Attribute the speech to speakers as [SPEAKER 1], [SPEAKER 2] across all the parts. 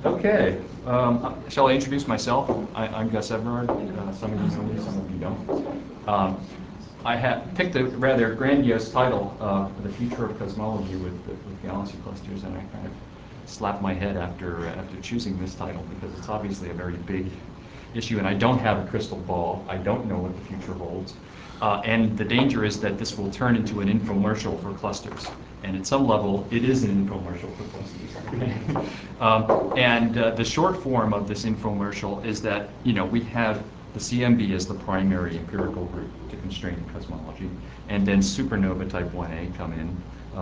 [SPEAKER 1] Okay, shall I introduce myself? I'm Gus Everard. Some of you know me, some of you don't. I have picked a rather grandiose title, The Future of Cosmology with Galaxy Clusters, and I kind of slapped my head after choosing this title because it's obviously a very big issue, and I don't have a crystal ball. I don't know what the future holds. And the danger is that this will turn into an infomercial for clusters. And at some level, it is an infomercial for clusters. The short form of this infomercial is that, we have the CMB as the primary empirical group to constrain cosmology, and then supernova type 1a come in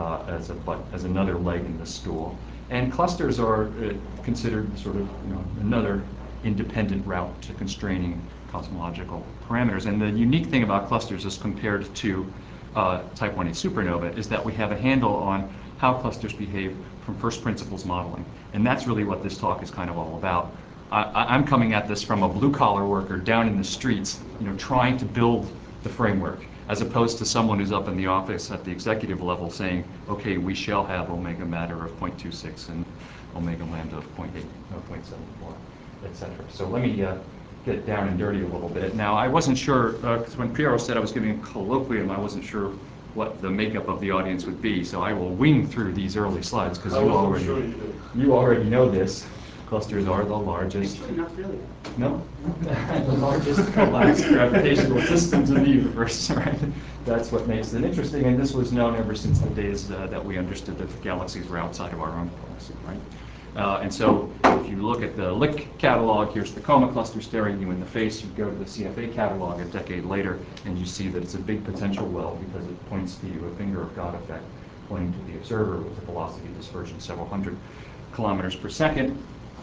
[SPEAKER 1] as another leg in the stool. And clusters are considered sort of another independent route to constraining cosmological parameters. And the unique thing about clusters as compared to type 1a supernova is that we have a handle on how clusters behave from first principles modeling. And that's really what this talk is kind of all about. I'm coming at this from a blue-collar worker down in the streets, trying to build the framework, as opposed to someone who's up in the office at the executive level saying, okay, we shall have omega matter of 0.26 and omega lambda of 0.8, or 0.74, etc. So let me get down and dirty a little bit. Now, I wasn't sure, because when Piero said I was giving a colloquium, I wasn't sure what the makeup of the audience would be, so I will wing through these early slides, because you already know this. Clusters are the largest.
[SPEAKER 2] Actually, not really.
[SPEAKER 1] No? The largest collapsed gravitational systems in the universe, right? That's what makes it interesting, and this was known ever since the days that we understood that the galaxies were outside of our own galaxy, right? And so if you look at the Lick catalog, here's the Coma cluster staring you in the face. You go to the CFA catalog a decade later, and you see that it's a big potential well because it points to you a finger of God effect pointing to the observer with a velocity dispersion several hundred kilometers per second.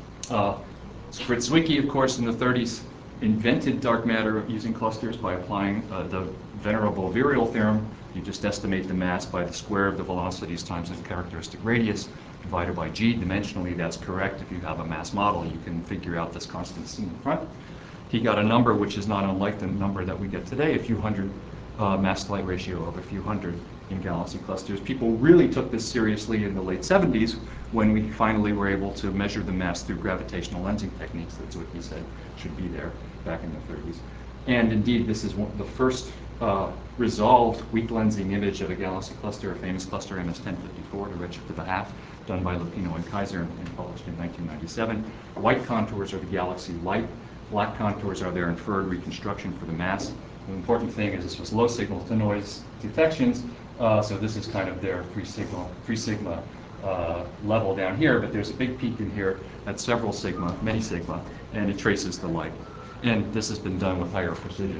[SPEAKER 1] Fritz Zwicky, of course, in the 30s invented dark matter using clusters by applying the venerable virial theorem. You just estimate the mass by the square of the velocities times the characteristic radius divided by g. Dimensionally, that's correct. If you have a mass model, you can figure out this constant c in front. He got a number which is not unlike the number that we get today, a few hundred mass-to-light ratio of a few hundred in galaxy clusters. People really took this seriously in the late 70s when we finally were able to measure the mass through gravitational lensing techniques that Zwicky said should be there back in the 30s. And indeed, this is the first resolved weak lensing image of a galaxy cluster, a famous cluster MS-1054 to redshift of a half, done by Lupino and Kaiser and published in 1997. White contours are the galaxy light. Black contours are their inferred reconstruction for the mass. The important thing is this was low signal to noise detections, so this is kind of their 3 sigma level down here, but there's a big peak in here at several sigma, many sigma, and it traces the light. And this has been done with higher precision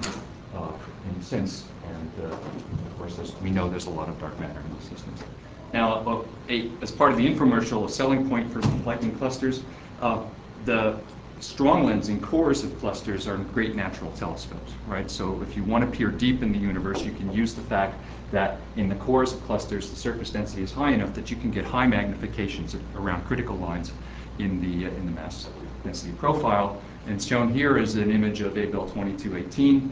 [SPEAKER 1] since, and of course we know there's a lot of dark matter in these systems. Now, as part of the infomercial, a selling point for lightning clusters, the strong lensing cores of clusters are great natural telescopes, right? So if you want to peer deep in the universe, you can use the fact that in the cores of clusters, the surface density is high enough that you can get high magnifications around critical lines in the mass density profile. And shown here is an image of Abell 2218,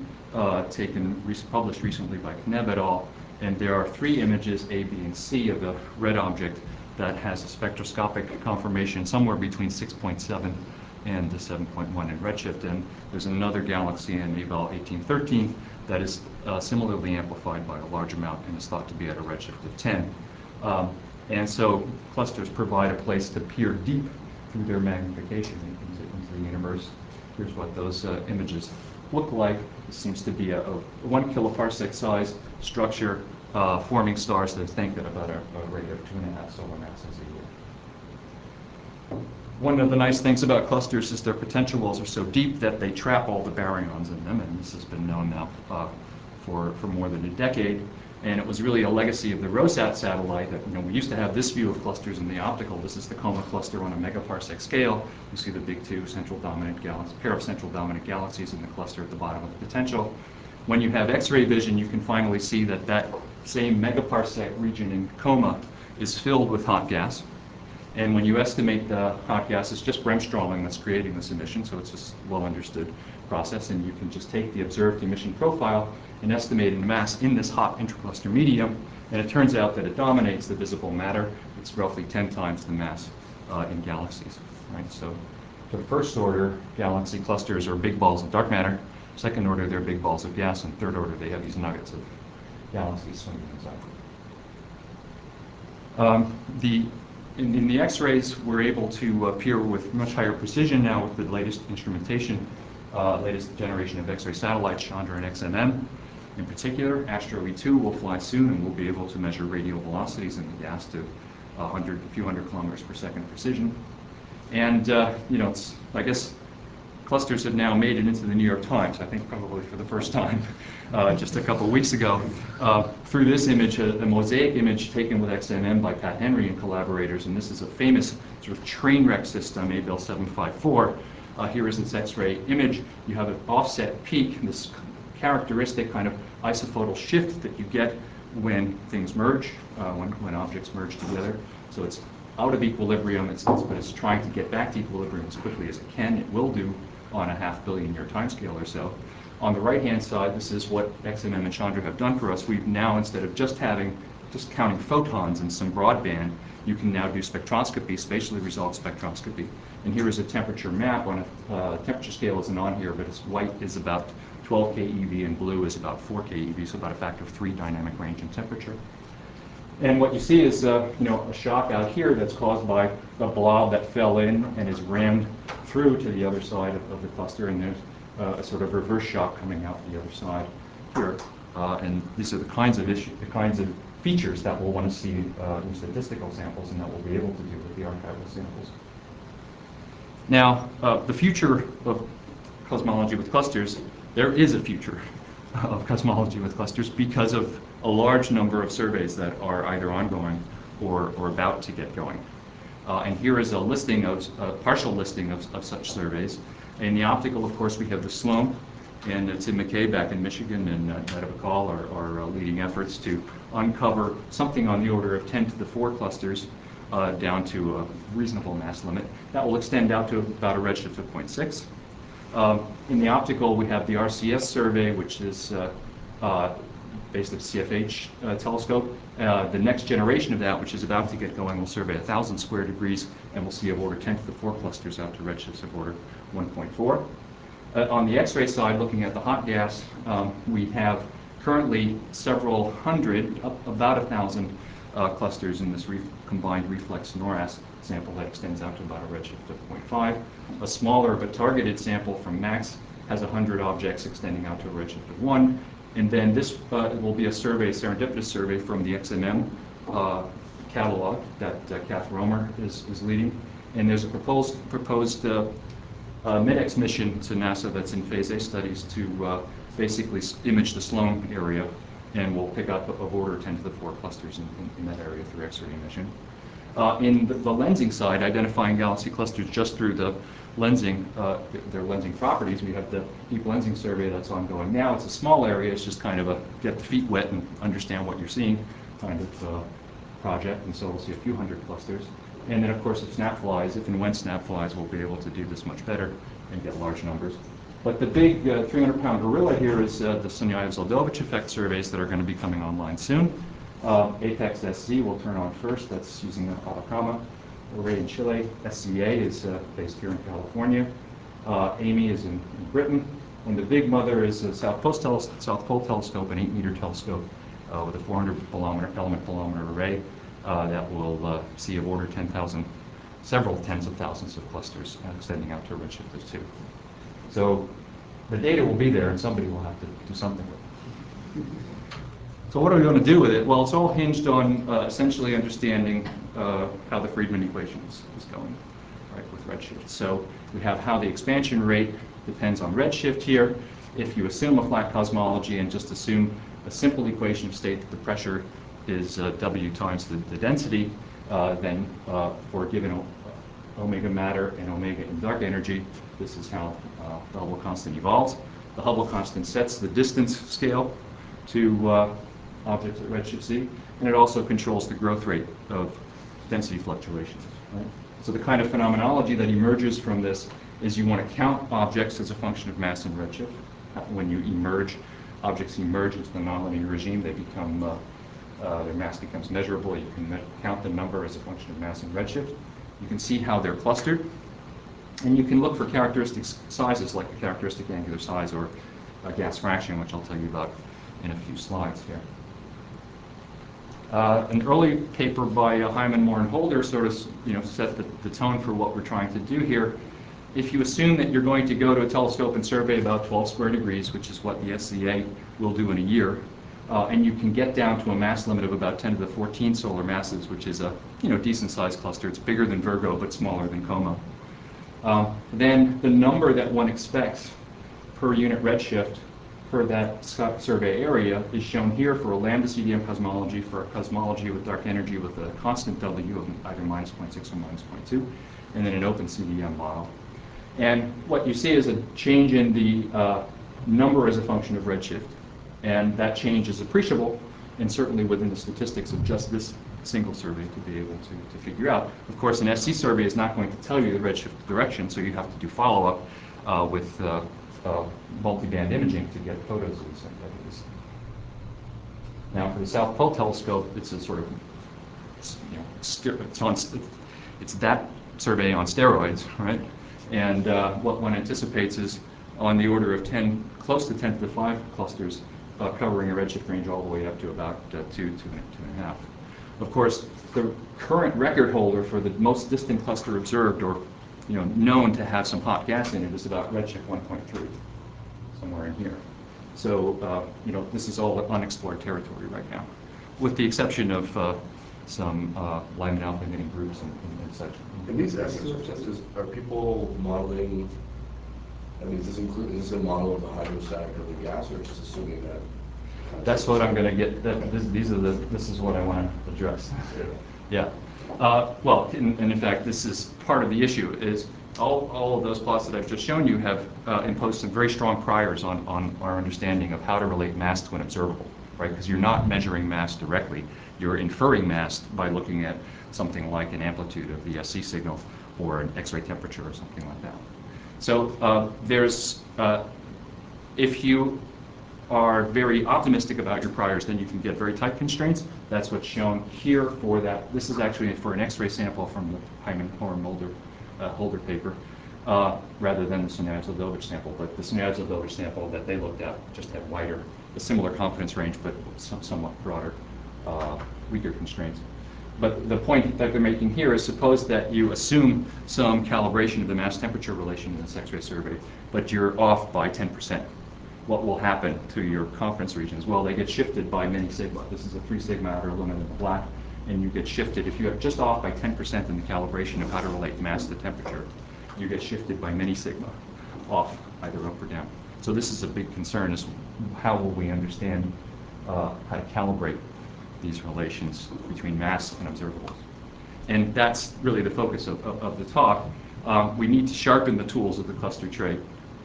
[SPEAKER 1] published recently by Kneb et al. And there are 3 images, A, B, and C, of the red object that has a spectroscopic conformation somewhere between 6.7 and the 7.1 in redshift. And there's another galaxy in Abell 1813 that is similarly amplified by a large amount and is thought to be at a redshift of 10. And so clusters provide a place to peer deep through their magnification into the universe. Here's what those images look like. This seems to be a 1 kiloparsec size structure forming stars that think at about a rate of 2.5 solar masses a year. One of the nice things about clusters is their potential wells are so deep that they trap all the baryons in them, and this has been known now for more than a decade. And it was really a legacy of the Rosat satellite that, we used to have this view of clusters in the optical. This is the Coma cluster on a megaparsec scale. You see the big pair of central dominant galaxies in the cluster at the bottom of the potential. When you have X-ray vision, you can finally see that that same megaparsec region in Coma is filled with hot gas. And when you estimate the hot gas, it's just bremsstrahlung that's creating this emission, so it's a well understood process, and you can just take the observed emission profile and estimate in mass in this hot intercluster medium, and it turns out that it dominates the visible matter. It's roughly 10 times the mass in galaxies. Right? So for the first order, galaxy clusters are big balls of dark matter. Second order, they're big balls of gas. And third order, they have these nuggets of galaxies swinging inside. In the X-rays, we're able to appear with much higher precision now with the latest instrumentation, latest generation of X-ray satellites, Chandra and XMM. In particular, Astro E2 will fly soon, and we'll be able to measure radial velocities in the gas to a few hundred kilometers per second precision. And I guess clusters have now made it into the New York Times, I think probably for the first time, just a couple weeks ago, through this image, a mosaic image taken with XMM by Pat Henry and collaborators, and this is a famous sort of train wreck system, Abell 754. Here is its X-ray image. You have an offset peak, this characteristic kind of isophotal shift that you get when things merge, when objects merge together. So it's out of equilibrium, but it's trying to get back to equilibrium as quickly as it can. It will do on a 500 million year timescale or so. On the right-hand side, this is what XMM and Chandra have done for us. We've now, instead of just counting photons in some broadband, you can now do spectroscopy, spatially resolved spectroscopy. And here is a temperature map. On a temperature scale isn't on here, but white is about 12 keV and blue is about 4 keV, so about a factor of 3 dynamic range in temperature. And what you see is a shock out here that's caused by a blob that fell in and is rammed through to the other side of the cluster, and there's a sort of reverse shock coming out the other side here. And these are the kinds of features that we'll want to see in statistical samples, and that we'll be able to do with the archival samples. Now, the future of cosmology with clusters, there is a future of cosmology with clusters because of a large number of surveys that are either ongoing or about to get going. And here is a partial listing of such surveys. In the optical, of course, we have the Sloan, and Tim McKay back in Michigan and Neda Bakal are leading efforts to uncover something on the order of 10 to the 4 clusters down to a reasonable mass limit. That will extend out to about a redshift of 0.6. In the optical, we have the RCS survey, which is based at CFH telescope. The next generation of that, which is about to get going, will survey 1,000 square degrees, and we'll see of order 10 to the 4 clusters out to redshifts of order 1.4. On the X-ray side, looking at the hot gas, we have currently several hundred, about 1,000 clusters in this combined reflex NORAS sample that extends out to about a redshift of 0.5. A smaller but targeted sample from MAX has 100 objects extending out to a redshift of 1. And then this will be a survey, serendipitous survey from the XMM catalog that Kath Romer is leading. And there's a proposed MidX mission to NASA that's in phase A studies to basically image the Sloan area, and we'll pick up of order 10 to the 4 clusters in that area through X-ray emission. In the lensing side, identifying galaxy clusters just through the lensing, their lensing properties, we have the deep lensing survey that's ongoing now. It's a small area, it's just kind of a get the feet wet and understand what you're seeing kind of project, and so we'll see a few hundred clusters. And then, of course, if and when SNAP flies, we'll be able to do this much better and get large numbers. But the big 300-pound gorilla here is the Sunyaev-Zeldovic effect surveys that are going to be coming online soon. Apex SZ will turn on first. That's using Atacama array in Chile. SCA is based here in California. AMI is in Britain. And the big mother is the South Pole Telescope, an 8-meter telescope with a 400 element bolometer array that will see of order 10,000, several tens of thousands of clusters extending out to a redshift of 2. So the data will be there, and somebody will have to do something with it. So what are we going to do with it? Well, it's all hinged on essentially understanding how the Friedmann equation is going, right, with redshift. So we have how the expansion rate depends on redshift here. If you assume a flat cosmology and just assume a simple equation of state that the pressure is W times the density, then for a given omega matter and omega in dark energy, this is how the Hubble constant evolves. The Hubble constant sets the distance scale to objects at redshift z, and it also controls the growth rate of density fluctuations. Right? So the kind of phenomenology that emerges from this is you want to count objects as a function of mass and redshift. When you emerge, objects emerge into the nonlinear regime, they become, their mass becomes measurable. You can count the number as a function of mass and redshift. You can see how they're clustered, and you can look for characteristic sizes like the characteristic angular size or gas fraction, which I'll tell you about in a few slides here. An early paper by Hyman, Moore, and Holder sort of set the tone for what we're trying to do here. If you assume that you're going to go to a telescope and survey about 12 square degrees, which is what the SCA will do in a year, and you can get down to a mass limit of about 10 to the 14 solar masses, which is a decent-sized cluster. It's bigger than Virgo, but smaller than Coma. Then the number that one expects per unit redshift for that survey area is shown here for a lambda CDM cosmology, for a cosmology with dark energy with a constant W of either minus 0.6 or minus 0.2, and then an open CDM model. And what you see is a change in the number as a function of redshift, and that change is appreciable, and certainly within the statistics of just this single survey to be able to figure out. Of course, an SC survey is not going to tell you the redshift direction, so you have to do follow-up with multi-band imaging to get photos of these entities. Now, for the South Pole Telescope, it's a sort of, it's that survey on steroids, right? And what one anticipates is on the order of 10, close to 10 to the 5 clusters, covering a redshift range all the way up to about 2.5. Of course, the current record holder for the most distant cluster observed, or known to have some hot gas in it, is about redshift 1.3, somewhere in here. So, this is all unexplored territory right now, with the exception of some Lyman alpha emitting groups and such.
[SPEAKER 2] And these estimates, are people modeling? I mean, is this a model of the hydrostatic of the gas, or just assuming that?
[SPEAKER 1] That's what I'm going to get. This is what I want to address. Yeah. Well, and in fact, this is part of the issue. Is all of those plots that I've just shown you have imposed some very strong priors on our understanding of how to relate mass to an observable, right? Because you're not measuring mass directly. You're inferring mass by looking at something like an amplitude of the SC signal or an X-ray temperature or something like that. So if you are very optimistic about your priors, then you can get very tight constraints. That's what's shown here for that. This is actually for an X-ray sample from the Hyman, Moore, Holder paper, rather than the Sunyaev-Zel'dovich sample. But the Sunyaev-Zel'dovich sample that they looked at just had a similar confidence range, but somewhat broader, weaker constraints. But the point that they're making here is, suppose that you assume some calibration of the mass-temperature relation in this X-ray survey, but you're off by 10%. What will happen to your confidence regions? Well, they get shifted by many sigma. This is a 3 sigma outer limit in the black, and you get shifted. If you are just off by 10% in the calibration of how to relate mass to temperature, you get shifted by many sigma off, either up or down. So this is a big concern, is how will we understand how to calibrate these relations between mass and observables. And that's really the focus of the talk. We need to sharpen the tools of the cluster trait.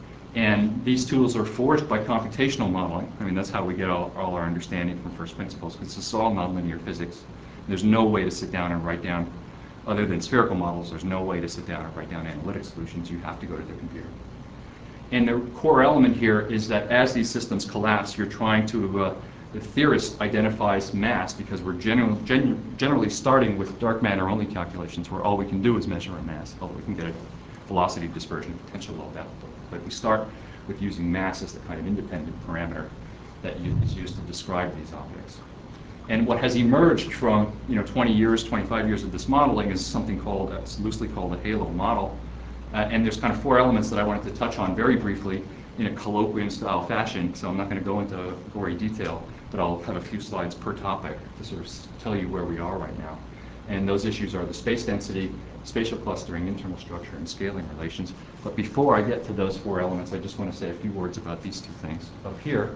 [SPEAKER 1] And these tools are forged by computational modeling. I mean, that's how we get all our understanding from first principles, because this is all nonlinear physics. There's no way to sit down and write down, other than spherical models, there's no way to sit down and write down analytic solutions. You have to go to the computer. And the core element here is that as these systems collapse, you're trying to, the theorist identifies mass, because we're generally starting with dark matter only calculations, where all we can do is measure a mass, although we can get a velocity dispersion, potential low output. But we start with using mass as the kind of independent parameter that is used to describe these objects. And what has emerged from 20 years, 25 years of this modeling is something called, it's loosely called a halo model. And there's kind of 4 elements that I wanted to touch on very briefly in a colloquium style fashion. So I'm not going to go into gory detail, but I'll have a few slides per topic to sort of tell you where we are right now. And those issues are the space density, spatial clustering, internal structure, and scaling relations. But before I get to those 4 elements, I just want to say a few words about these 2 things. Up here,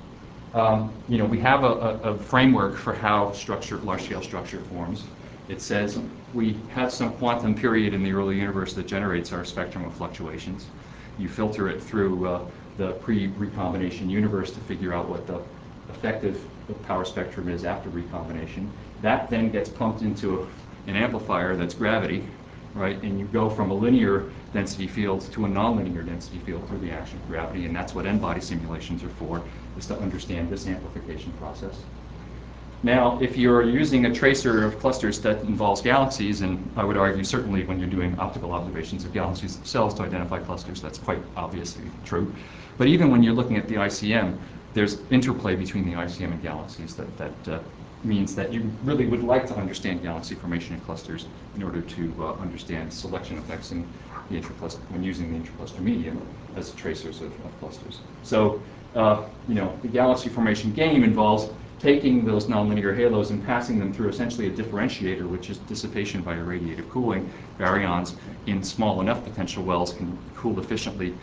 [SPEAKER 1] we have a framework for how large-scale structure forms. It says we have some quantum period in the early universe that generates our spectrum of fluctuations. You filter it through the pre-recombination universe to figure out what the effective power spectrum is after recombination. That then gets pumped into an amplifier that's gravity, right? And you go from a linear density field to a nonlinear density field through the action of gravity, and that's what n-body simulations are for, is to understand this amplification process. Now, if you're using a tracer of clusters that involves galaxies, and I would argue certainly when you're doing optical observations of galaxies themselves to identify clusters, that's quite obviously true. But even when you're looking at the ICM, there's interplay between the ICM and galaxies that means that you really would like to understand galaxy formation in clusters in order to understand selection effects in the when using the intercluster medium as tracers of clusters. So, the galaxy formation game involves taking those nonlinear halos and passing them through essentially a differentiator, which is dissipation by irradiative cooling. Baryons in small enough potential wells can cool efficiently,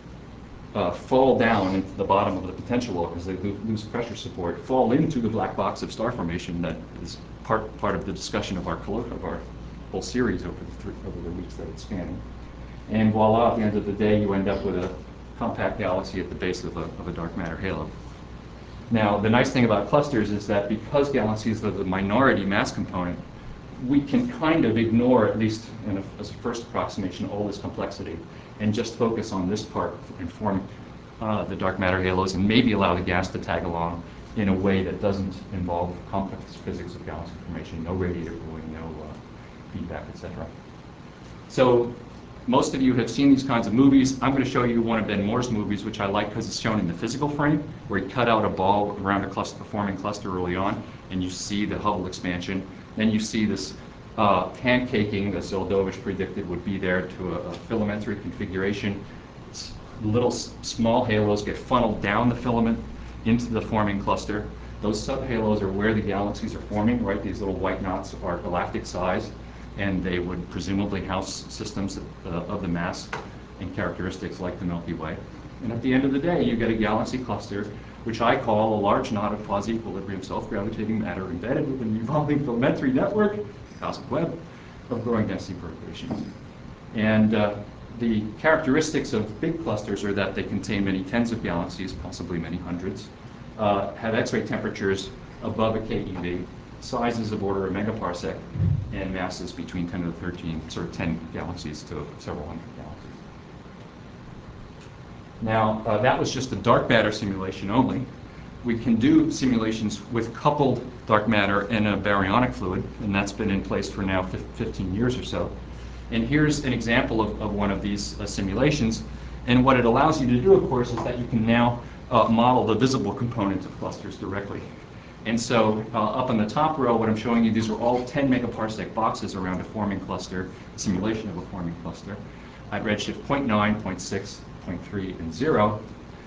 [SPEAKER 1] fall down into the bottom of the potential well because they lose pressure support, fall into the black box of star formation that is part of the discussion of our whole series over the weeks that it's spanning. And voila, at the end of the day, you end up with a compact galaxy at the base of a dark matter halo. Now, the nice thing about clusters is that because galaxies are the minority mass component, we can kind of ignore, at least as a first approximation, all this complexity and just focus on this part and form the dark matter halos and maybe allow the gas to tag along in a way that doesn't involve complex physics of galaxy formation, no radiative cooling, no feedback, etc. So most of you have seen these kinds of movies. I'm going to show you one of Ben Moore's movies, which I like because it's shown in the physical frame, where he cut out a ball around a forming cluster early on, and you see the Hubble expansion. Then you see this pancaking that Zeldovich predicted would be there to a filamentary configuration. Little small halos get funneled down the filament into the forming cluster. Those subhalos are where the galaxies are forming, right? These little white knots are galactic size, and they would presumably house systems of the mass and characteristics like the Milky Way. And at the end of the day, you get a galaxy cluster, which I call a large knot of quasi-equilibrium self-gravitating matter embedded with an evolving filamentary network, cosmic web, of growing density perturbations. And the characteristics of big clusters are that they contain many tens of galaxies, possibly many hundreds, have X-ray temperatures above a keV, sizes of order of megaparsec, and masses between 10 to the 13, sort of 10 galaxies to several hundred galaxies. Now, that was just a dark matter simulation only. We can do simulations with coupled dark matter and a baryonic fluid, and that's been in place for now 15 years or so. And here's an example of one of these simulations. And what it allows you to do, of course, is that you can now model the visible component of clusters directly. And so up in the top row, what I'm showing you, these are all 10 megaparsec boxes around a forming cluster, a simulation of a forming cluster, at redshift 0.9, 0.6, 0.3, and 0.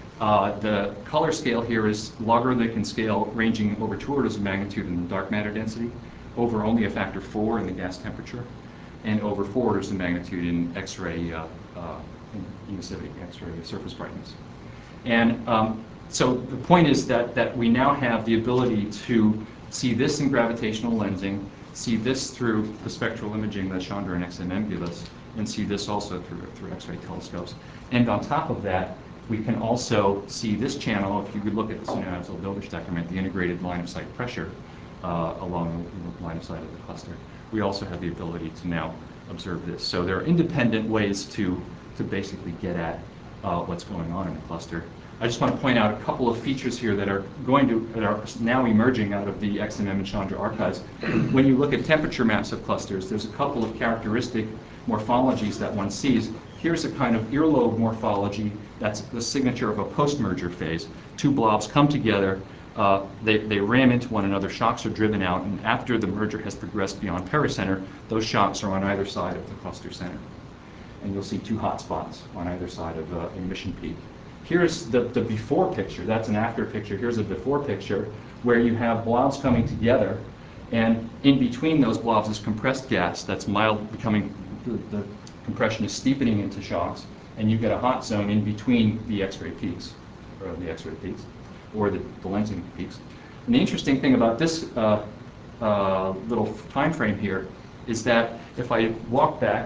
[SPEAKER 1] The color scale here is logarithmic in scale, ranging over 2 orders of magnitude in the dark matter density, over only a factor 4 in the gas temperature, and over 4 orders of magnitude in X-ray emissivity, X-ray surface brightness. And so the point is that we now have the ability to see this in gravitational lensing, see this through the spectral imaging that Chandra and XMM give us, and see this also through X-ray telescopes. And on top of that, we can also see this channel. If you could look at the Sunyaev-Zeldovich decrement, the integrated line of sight pressure along the line of sight of the cluster. We also have the ability to now observe this. So there are independent ways to basically get at what's going on in the cluster. I just want to point out a couple of features here that are now emerging out of the XMM and Chandra archives. When you look at temperature maps of clusters, there's a couple of characteristic morphologies that one sees. Here's a kind of earlobe morphology that's the signature of a post-merger phase. Two blobs come together, they ram into one another, shocks are driven out, and after the merger has progressed beyond pericenter, those shocks are on either side of the cluster center. And you'll see two hot spots on either side of an emission peak. Here's the before picture. That's an after picture. Here's a before picture where you have blobs coming together, and in between those blobs is compressed gas that's becoming, the compression is steepening into shocks, and you get a hot zone in between the X-ray peaks, or the lensing peaks. And the interesting thing about this little time frame here is that if I walk back,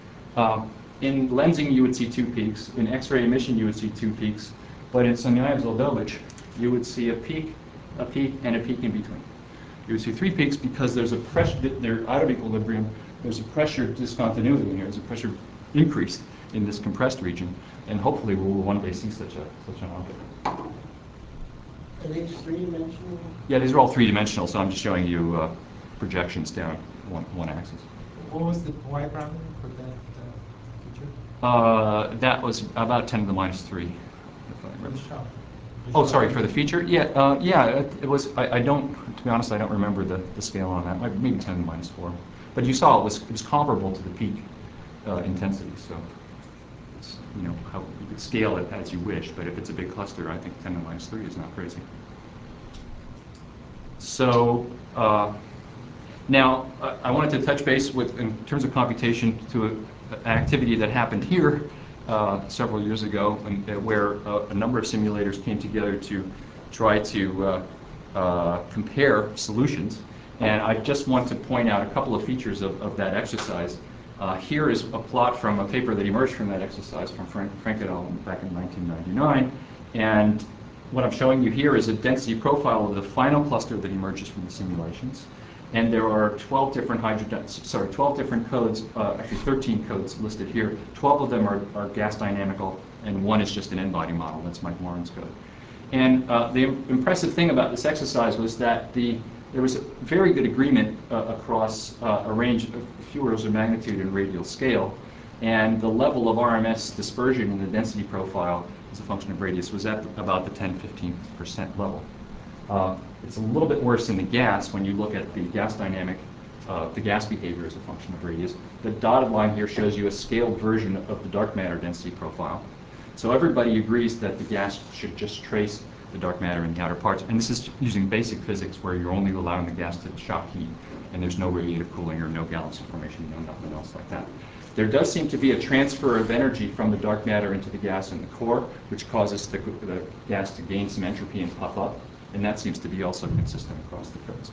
[SPEAKER 1] in lensing, you would see two peaks. In X-ray emission, you would see two peaks. But in Sunyaev-Zeldovich, you would see a peak, and a peak in between. You would see three peaks because there's a pressure, they're out of equilibrium. There's a pressure discontinuity in here. There's a pressure increase in this compressed region. And hopefully, we'll one day see such an object.
[SPEAKER 3] Are these three-dimensional?
[SPEAKER 1] Yeah, these are all three-dimensional, so I'm just showing you projections down one axis.
[SPEAKER 4] What was the Y parameter for that feature?
[SPEAKER 1] That was about 10 to the minus 3, if I
[SPEAKER 4] For the
[SPEAKER 1] remember.
[SPEAKER 4] shot?
[SPEAKER 1] Oh, sorry, for the feature? Yeah, yeah, it was, I don't, to be honest, I don't remember the scale on that, maybe 10 to the minus 4. But you saw it was comparable to the peak intensity, so it's, you know, how you could scale it as you wish, but if it's a big cluster, I think 10 to the minus 3 is not crazy. So, now, I wanted to touch base with, in terms of computation, to an activity that happened here several years ago, and, where a number of simulators came together to try to compare solutions. And I just want to point out a couple of features of that exercise. Here is a plot from a paper that emerged from that exercise from Frank et al. Back in 1999. And what I'm showing you here is a density profile of the final cluster that emerges from the simulations. And there are 12 different 12 different codes, actually 13 codes listed here. 12 of them are gas dynamical, and one is just an n-body model. That's Mike Warren's code. And the impressive thing about this exercise was that there was a very good agreement across a range of a few orders of magnitude and radial scale. And the level of RMS dispersion in the density profile as a function of radius was at about the 10–15% level. It's a little bit worse in the gas when you look at the gas dynamic, the gas behavior as a function of radius. The dotted line here shows you a scaled version of the dark matter density profile. So everybody agrees that the gas should just trace the dark matter in the outer parts. And this is using basic physics where you're only allowing the gas to shock heat, and there's no radiative cooling or no galaxy formation, no nothing else like that. There does seem to be a transfer of energy from the dark matter into the gas in the core, which causes the gas to gain some entropy and puff up. And that seems to be also consistent across the codes.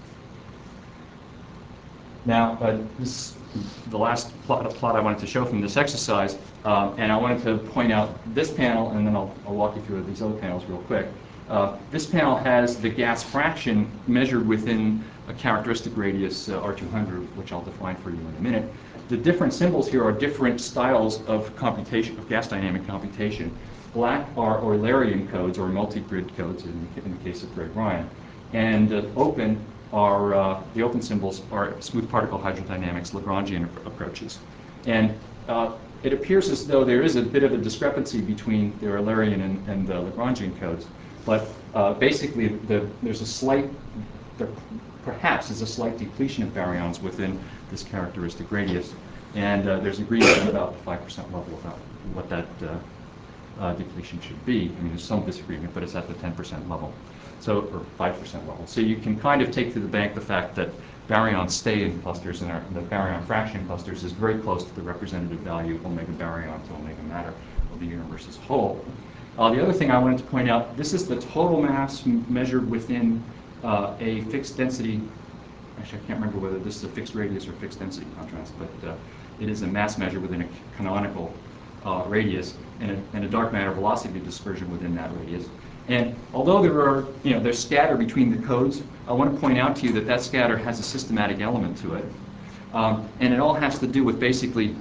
[SPEAKER 1] Now, this is the last plot I wanted to show from this exercise, and I wanted to point out this panel, and then I'll walk you through these other panels real quick. This panel has the gas fraction measured within a characteristic radius, R200, which I'll define for you in a minute. The different symbols here are different styles of computation, of gas dynamic computation. Black are Eulerian codes, or multi-grid codes in the case of Greg Ryan. And open are, the open symbols are smooth particle hydrodynamics Lagrangian approaches. And it appears as though there is a bit of a discrepancy between the Eulerian and the Lagrangian codes. But basically, there's a slight, there perhaps is a slight depletion of baryons within this characteristic radius. And there's agreement at about the 5% level about what that depletion should be. I mean, there's some disagreement, but it's at the 10% level, so, or 5% level. So you can kind of take to the bank the fact that baryons stay in clusters, and the baryon fraction clusters is very close to the representative value of omega baryon to omega matter of the universe as a whole. The other thing I wanted to point out, this is the total mass measured within a fixed density. Actually, I can't remember whether this is a fixed radius or fixed density contrast, but it is a mass measure within a canonical radius and a dark matter velocity dispersion within that radius. And although there are, there's scatter between the codes, I want to point out to you that that scatter has a systematic element to it. And it all has to do with basically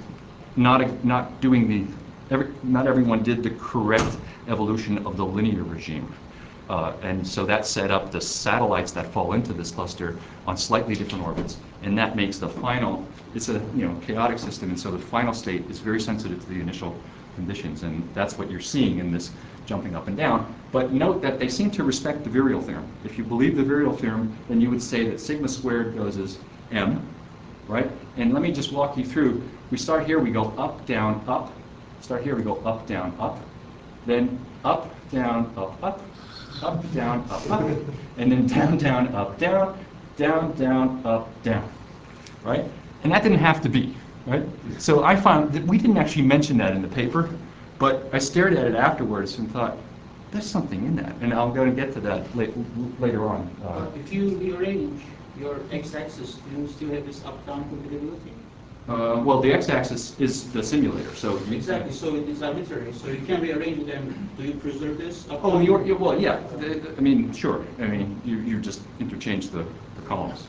[SPEAKER 1] not doing not everyone did the correct evolution of the linear regime. And so that set up the satellites that fall into this cluster on slightly different orbits, and that makes the final, it's a chaotic system, and so the final state is very sensitive to the initial conditions, and that's what you're seeing in this jumping up and down. But note that they seem to respect the virial theorem. If you believe the virial theorem, then you would say that sigma squared goes as m, right? And let me just walk you through. We start here, we go up, down, up. Start here, we go up, down, up. Then up, down, up, up. Up, down, up, up, and then down, down, up, down, down, down, up, down, right? And that didn't have to be, right? So I found that we didn't actually mention that in the paper, but I stared at it afterwards and thought, there's something in that, and I'm going to get to that later on.
[SPEAKER 3] If you rearrange your x-axis, do you still have this up-down compatibility?
[SPEAKER 1] Well, the x-axis is the simulator, so
[SPEAKER 3] exactly. So it is arbitrary. So you can rearrange them. Do you preserve this?
[SPEAKER 1] Oh, well, yeah. I mean, sure. I mean, you just interchange the columns.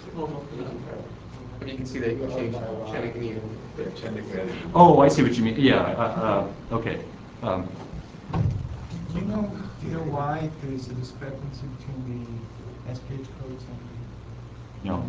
[SPEAKER 4] But you can see that you change Chenik.
[SPEAKER 1] Oh, I see what you mean. Yeah. Okay.
[SPEAKER 4] Do you know why there's a discrepancy between the SPH codes and the?
[SPEAKER 1] No.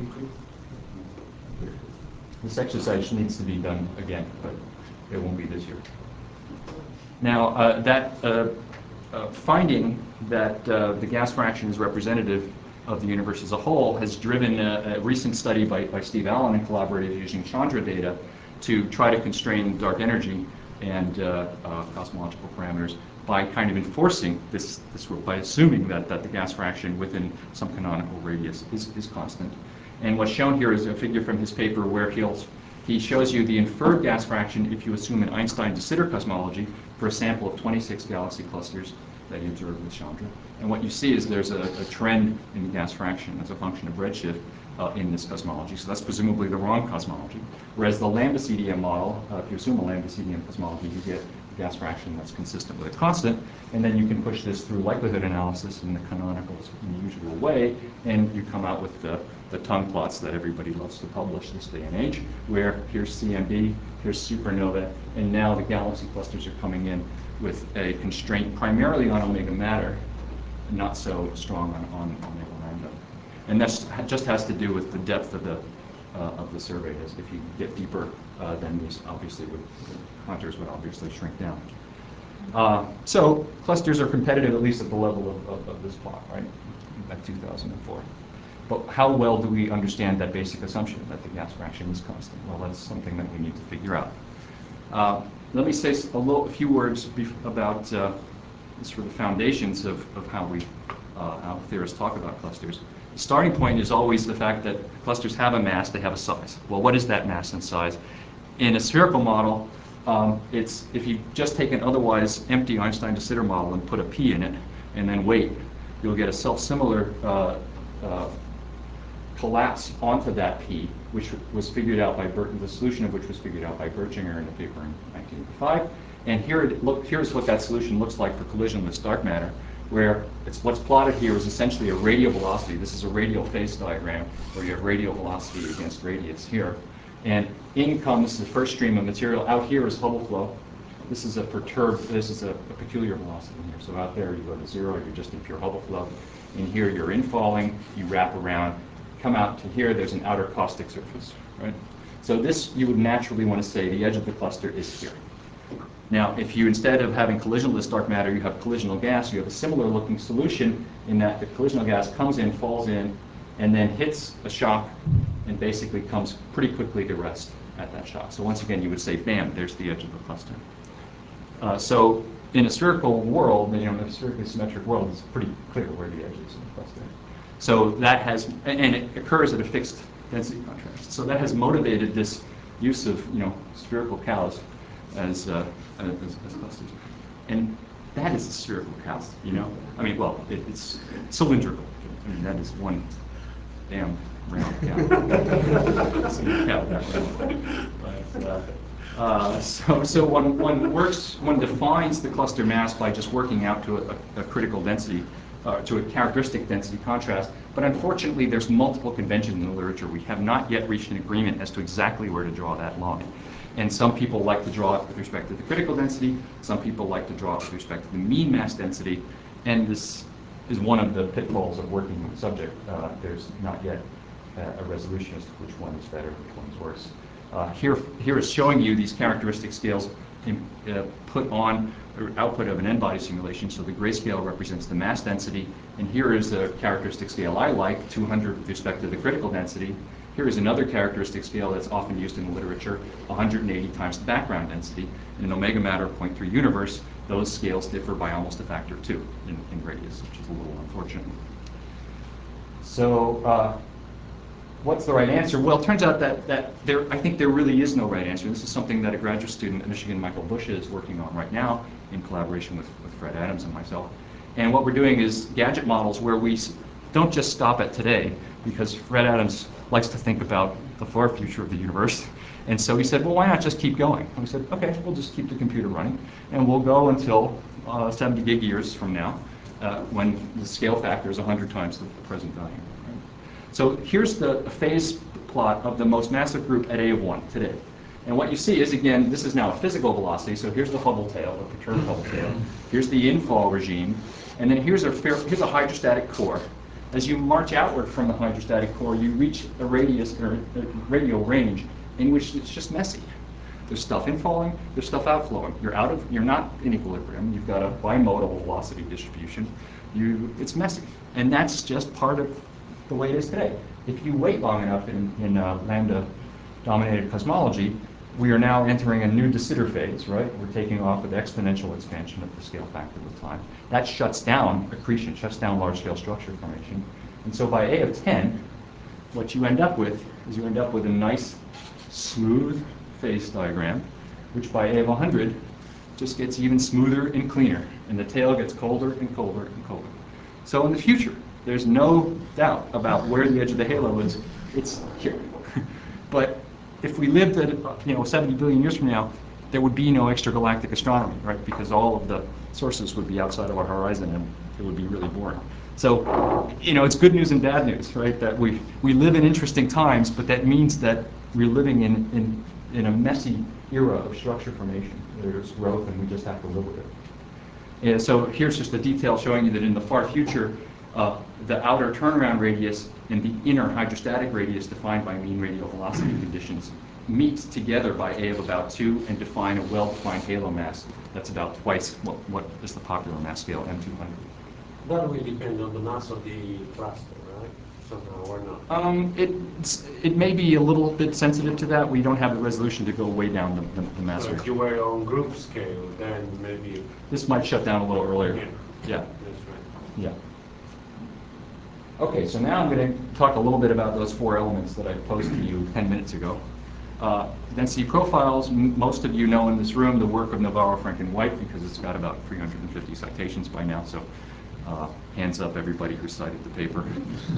[SPEAKER 1] This exercise needs to be done again, but it won't be this year. Now, finding that the gas fraction is representative of the universe as a whole has driven a recent study by Steve Allen and collaborators using Chandra data to try to constrain dark energy and cosmological parameters by kind of enforcing this by assuming that the gas fraction within some canonical radius is constant. And what's shown here is a figure from his paper where he shows you the inferred gas fraction if you assume an Einstein de Sitter cosmology for a sample of 26 galaxy clusters that he observed with Chandra. And what you see is there's a trend in the gas fraction as a function of redshift in this cosmology. So that's presumably the wrong cosmology. Whereas the lambda CDM model, if you assume a lambda CDM cosmology, you get a gas fraction that's consistent with a constant. And then you can push this through likelihood analysis in the canonicals in the usual way, and you come out with the tongue plots that everybody loves to publish this day and age, where here's CMB, here's supernova, and now the galaxy clusters are coming in with a constraint primarily on omega matter, not so strong on omega lambda. And that just has to do with the depth of the survey. As if you get deeper, then these obviously contours would obviously shrink down. So clusters are competitive, at least at the level of this plot, right, at 2004. But how well do we understand that basic assumption that the gas fraction is constant? Well, that's something that we need to figure out. Let me say a few words about sort of the foundations of how theorists talk about clusters. The starting point is always the fact that clusters have a mass, they have a size. Well, what is that mass and size? In a spherical model, it's if you just take an otherwise empty Einstein de Sitter model and put a p in it and then wait, you'll get a self-similar collapse onto that p, which was figured out by the solution of which was figured out by Bertschinger in a paper in 1985. And here's what that solution looks like for collisionless dark matter, where what's plotted here is essentially a radial velocity. This is a radial phase diagram where you have radial velocity against radius here. And in comes the first stream of material. Out here is Hubble flow. This is a peculiar velocity here. So out there you go to zero, you're just in pure Hubble flow. In here you're infalling, you wrap around, come out to here, there's an outer caustic surface, right? So this, you would naturally want to say the edge of the cluster is here. Now, if you, instead of having collisionless dark matter, you have collisional gas, you have a similar looking solution in that the collisional gas comes in, falls in, and then hits a shock and basically comes pretty quickly to rest at that shock. So once again, you would say, bam, there's the edge of the cluster. So in a spherical world, a spherically symmetric world, it's pretty clear where the edge is in the cluster. So that has, and it occurs at a fixed density contrast. So that has motivated this use of, spherical cows as clusters. And that is a spherical cow, I mean, well, it's cylindrical. I mean, that is one damn round cow. So one defines the cluster mass by just working out to a critical density, to a characteristic density contrast. But unfortunately, there's multiple conventions in the literature. We have not yet reached an agreement as to exactly where to draw that line. And some people like to draw it with respect to the critical density. Some people like to draw it with respect to the mean mass density. And this is one of the pitfalls of working with the subject. There's not yet a resolution as to which one is better, which one is worse. Here is showing you these characteristic scales put on or output of an n-body simulation. So the grayscale represents the mass density, and here is a characteristic scale I like, 200 with respect to the critical density. Here is another characteristic scale that's often used in the literature, 180 times the background density. In an omega matter 0.3 universe, those scales differ by almost a factor of 2 in radius, which is a little unfortunate. So what's the right answer? Well, it turns out that I think there really is no right answer. This is something that a graduate student at Michigan, Michael Bush, is working on right now in collaboration with Fred Adams and myself. And what we're doing is gadget models where we don't just stop at today, because Fred Adams likes to think about the far future of the universe. And so he said, well, why not just keep going? And we said, okay, we'll just keep the computer running, and we'll go until 70 gig years from now, when the scale factor is 100 times the present value. So here's the phase plot of the most massive group at A of 1 today. And what you see is, again, this is now a physical velocity, so here's the Hubble tail, the perturbed Hubble tail. Here's the infall regime, and then here's a hydrostatic core. As you march outward from the hydrostatic core, you reach a radius, or a radial range, in which it's just messy. There's stuff infalling, there's stuff outflowing. You're not in equilibrium. You've got a bimodal velocity distribution. It's messy, and that's just part of the way it is today. If you wait long enough in lambda-dominated cosmology, we are now entering a new de Sitter phase, right? We're taking off with exponential expansion of the scale factor with time. That shuts down accretion, shuts down large-scale structure formation. And so by A of 10, what you end up with is you end up with a nice, smooth phase diagram, which by A of 100 just gets even smoother and cleaner, and the tail gets colder and colder and colder. So in the future, there's no doubt about where the edge of the halo is. It's here. But if we lived at 70 billion years from now, there would be no extragalactic astronomy, right? Because all of the sources would be outside of our horizon, and it would be really boring. So, it's good news and bad news, right? That we live in interesting times, but that means that we're living in a messy era of structure formation. There's growth, and we just have to live with it. And so here's just a detail showing you that in the far future, the outer turnaround radius and the inner hydrostatic radius defined by mean radial velocity conditions meet together by A of about 2 and define a well-defined halo mass that's about twice what is the popular mass scale, M200.
[SPEAKER 5] That will depend on the mass of the cluster, right? Somehow or not.
[SPEAKER 1] It may be a little bit sensitive to that. We don't have the resolution to go way down the mass
[SPEAKER 5] So
[SPEAKER 1] range.
[SPEAKER 5] if you were on group scale, then maybe...
[SPEAKER 1] This might shut down a little earlier. Yeah.
[SPEAKER 5] That's right.
[SPEAKER 1] Yeah. Okay, so now I'm going to talk a little bit about those 4 elements that I posed to you 10 minutes ago. Density profiles, most of you know in this room the work of Navarro, Frank, and White, because it's got about 350 citations by now, so hands up everybody who cited the paper.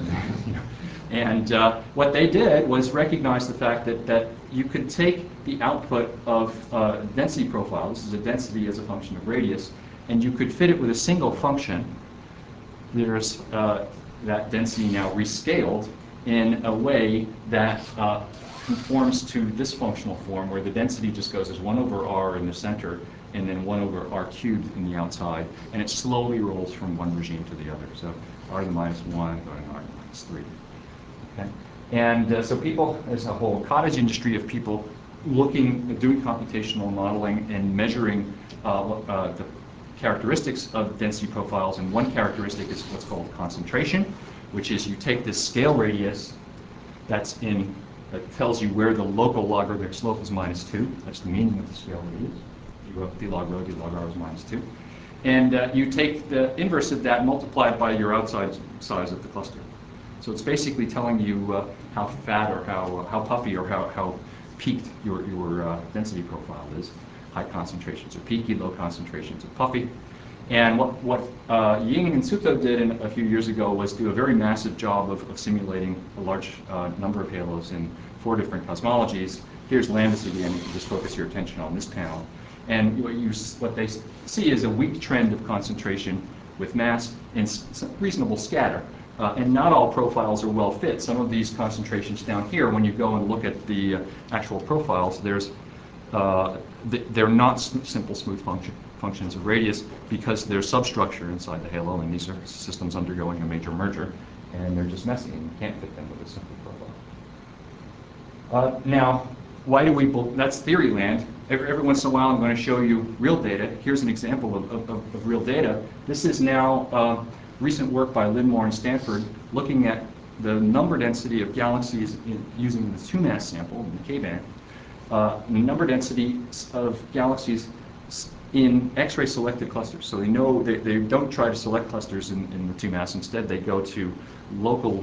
[SPEAKER 1] And what they did was recognize the fact that you could take the output of density profile, this is a density as a function of radius, and you could fit it with a single function. There's that density now rescaled in a way that conforms to this functional form, where the density just goes as 1 over r in the center and then 1 over r cubed in the outside, and it slowly rolls from one regime to the other. So r to the minus 1 going to r to the minus 3. Okay? And so there's a whole cottage industry of people doing computational modeling and measuring the characteristics of density profiles, and one characteristic is what's called concentration, which is you take this scale radius that tells you where the local logarithmic slope is minus 2. That's the meaning of the scale radius. D log rho, D log r is minus 2. And you take the inverse of that multiplied by your outside size of the cluster. So it's basically telling you how fat or how puffy or how peaked your density profile is. High concentrations are peaky, low concentrations are puffy. And what Ying and Suto did a few years ago was do a very massive job of simulating a large number of halos in 4 different cosmologies. Here's Landis again. You can just focus your attention on this panel. And what they see is a weak trend of concentration with mass and reasonable scatter. And not all profiles are well fit. Some of these concentrations down here, when you go and look at the actual profiles, they're not simple smooth functions of radius, because there's substructure inside the halo, and these are systems undergoing a major merger, and they're just messy, and you can't fit them with a simple profile. Now, why do that's theory land. Every once in a while I'm going to show you real data. Here's an example of real data. This is now recent work by Lindmore and Stanford looking at the number density of galaxies using the 2-mass sample, the K-band. The number density of galaxies in X-ray selected clusters. So they know they don't try to select clusters in the 2-mass. Instead, they go to locally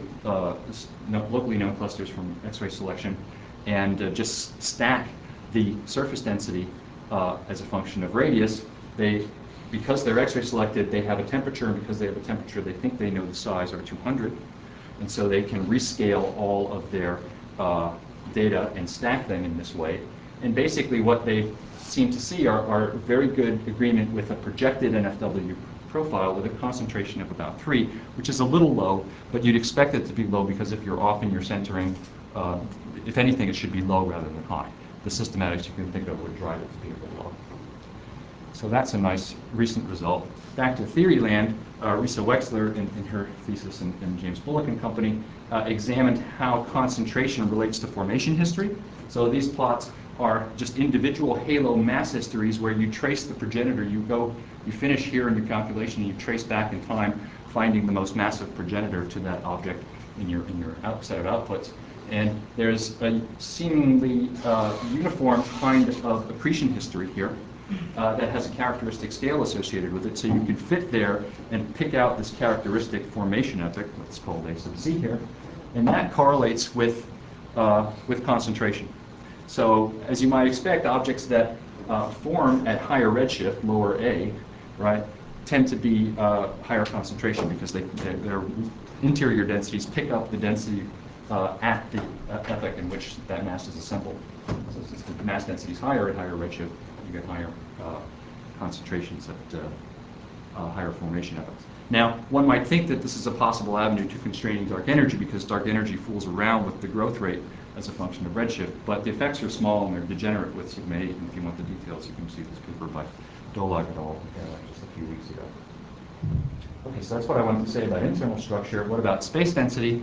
[SPEAKER 1] known clusters from X-ray selection and just stack the surface density as a function of radius. Because they're X-ray selected, they have a temperature, and because they have a temperature, they think they know the size, are 200, and so they can rescale all of their data and stack them in this way. And basically what they seem to see are very good agreement with a projected NFW profile with a concentration of about 3, which is a little low, but you'd expect it to be low because if you're off in your centering, if anything, it should be low rather than high. the systematics you can think of would drive it to be a bit lower. So that's a nice recent result. Back to theory land, Risa Wexler in her thesis and James Bullock and company examined how concentration relates to formation history. So these plots are just individual halo mass histories where you trace the progenitor. You finish here in your calculation and you trace back in time, finding the most massive progenitor to that object in your set of outputs. And there's a seemingly uniform kind of accretion history here that has a characteristic scale associated with it. So you can fit there and pick out this characteristic formation epoch, what's called A sub Z here, and that correlates with concentration. So as you might expect, objects that form at higher redshift, lower A, right, tend to be higher concentration because their interior densities pick up the density at the epoch in which that mass is assembled. So since the mass density is higher at higher redshift, you get higher concentrations at higher formation epochs. Now, one might think that this is a possible avenue to constraining dark energy because dark energy fools around with the growth rate as a function of redshift, but the effects are small and they're degenerate with sigma 8, and if you want the details, you can see this paper by Dolag et al. Just a few weeks ago. Okay, so that's what I wanted to say about internal structure. What about space density?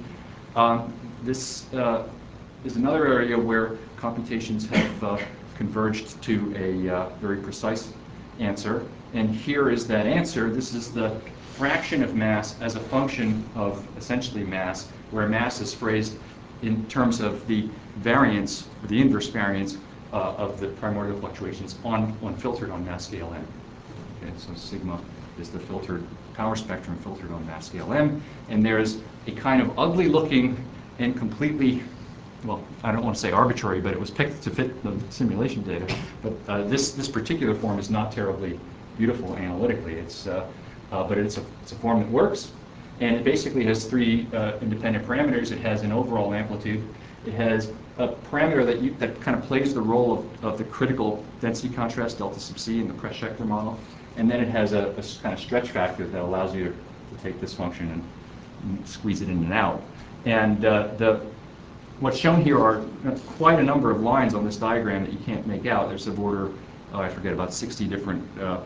[SPEAKER 1] This is another area where computations have converged to a very precise answer. And here is that answer. This is the fraction of mass as a function of essentially mass, where mass is phrased in terms of the variance, or the inverse variance of the primordial fluctuations on filtered on mass scale m. Okay, so sigma is the filtered power spectrum filtered on mass scale m, and there's a kind of ugly looking and completely, well, I don't want to say arbitrary, but it was picked to fit the simulation data. But this particular form is not terribly beautiful analytically. But it's a form that works, and it basically has three independent parameters. It has an overall amplitude. It has a parameter that kind of plays the role of the critical density contrast, delta sub c, in the Press-Schechter model. And then it has a kind of stretch factor that allows you to take this function and squeeze it in and out. And what's shown here are quite a number of lines on this diagram that you can't make out. There's of order, I forget, about 60 different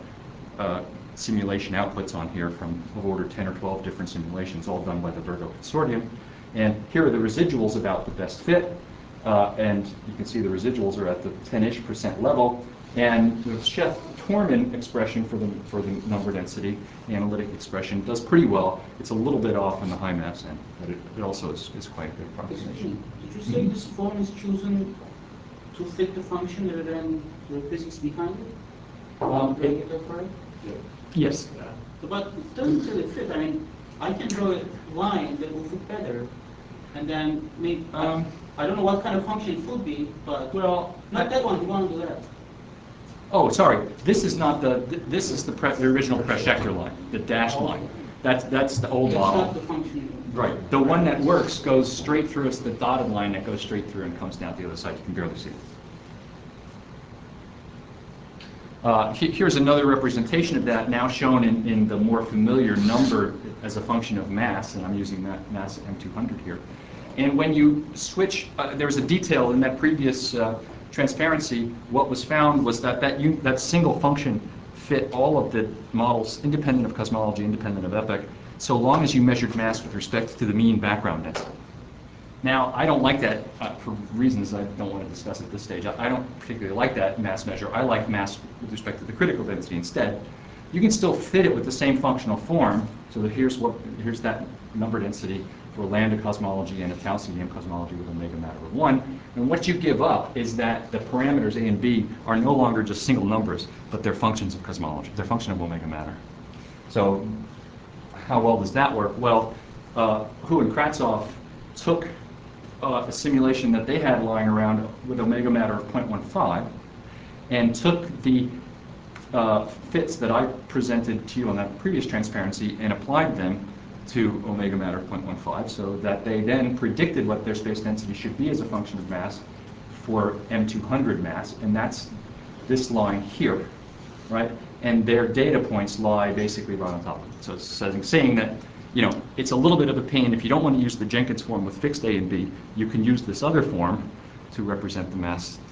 [SPEAKER 1] simulation outputs on here from of order 10 or 12 different simulations, all done by the Virgo Consortium. And here are the residuals about the best fit. And you can see the residuals are at the 10-ish% level. And the Sheff-Torman expression for the number density, the analytic expression, does pretty well. It's a little bit off in the high mass end, but it also is quite a good approximation.
[SPEAKER 3] Did you say this form is chosen to fit the function rather than the physics behind it?
[SPEAKER 1] Yes.
[SPEAKER 3] But it doesn't really fit. I mean, I can draw a line that will fit better, and then maybe I don't know what kind of function it would be, but
[SPEAKER 1] well,
[SPEAKER 3] not that one. You want to do that?
[SPEAKER 1] Oh, sorry. This is not this is the original Press-Schechter line, the dashed line. That's the old model.
[SPEAKER 3] Not the function.
[SPEAKER 1] Right. The one that works goes straight through. It's the dotted line that goes straight through and comes down the other side. You can barely see it. Here's another representation of that, now shown in the more familiar number as a function of mass, and I'm using that mass M200 here. And when you switch, there was a detail in that previous transparency. What was found was that single function fit all of the models, independent of cosmology, independent of epoch, so long as you measured mass with respect to the mean background density. Now, I don't like that for reasons I don't want to discuss at this stage. I don't particularly like that mass measure. I like mass with respect to the critical density instead. You can still fit it with the same functional form. So that here's that number density for lambda cosmology and a tau CDM cosmology with omega matter of 1. And what you give up is that the parameters A and B are no longer just single numbers, but they're functions of cosmology. They're function of omega matter. So how well does that work? Well, Hu and Kratzoff took a simulation that they had lying around with omega matter of 0.15 and took the fits that I presented to you on that previous transparency and applied them to omega matter of 0.15, so that they then predicted what their space density should be as a function of mass for M200 mass, and that's this line here, right? And their data points lie basically right on top of it. So it's saying that, you know, it's a little bit of a pain. If you don't want to use the Jenkins form with fixed A and B, you can use this other form to represent the mass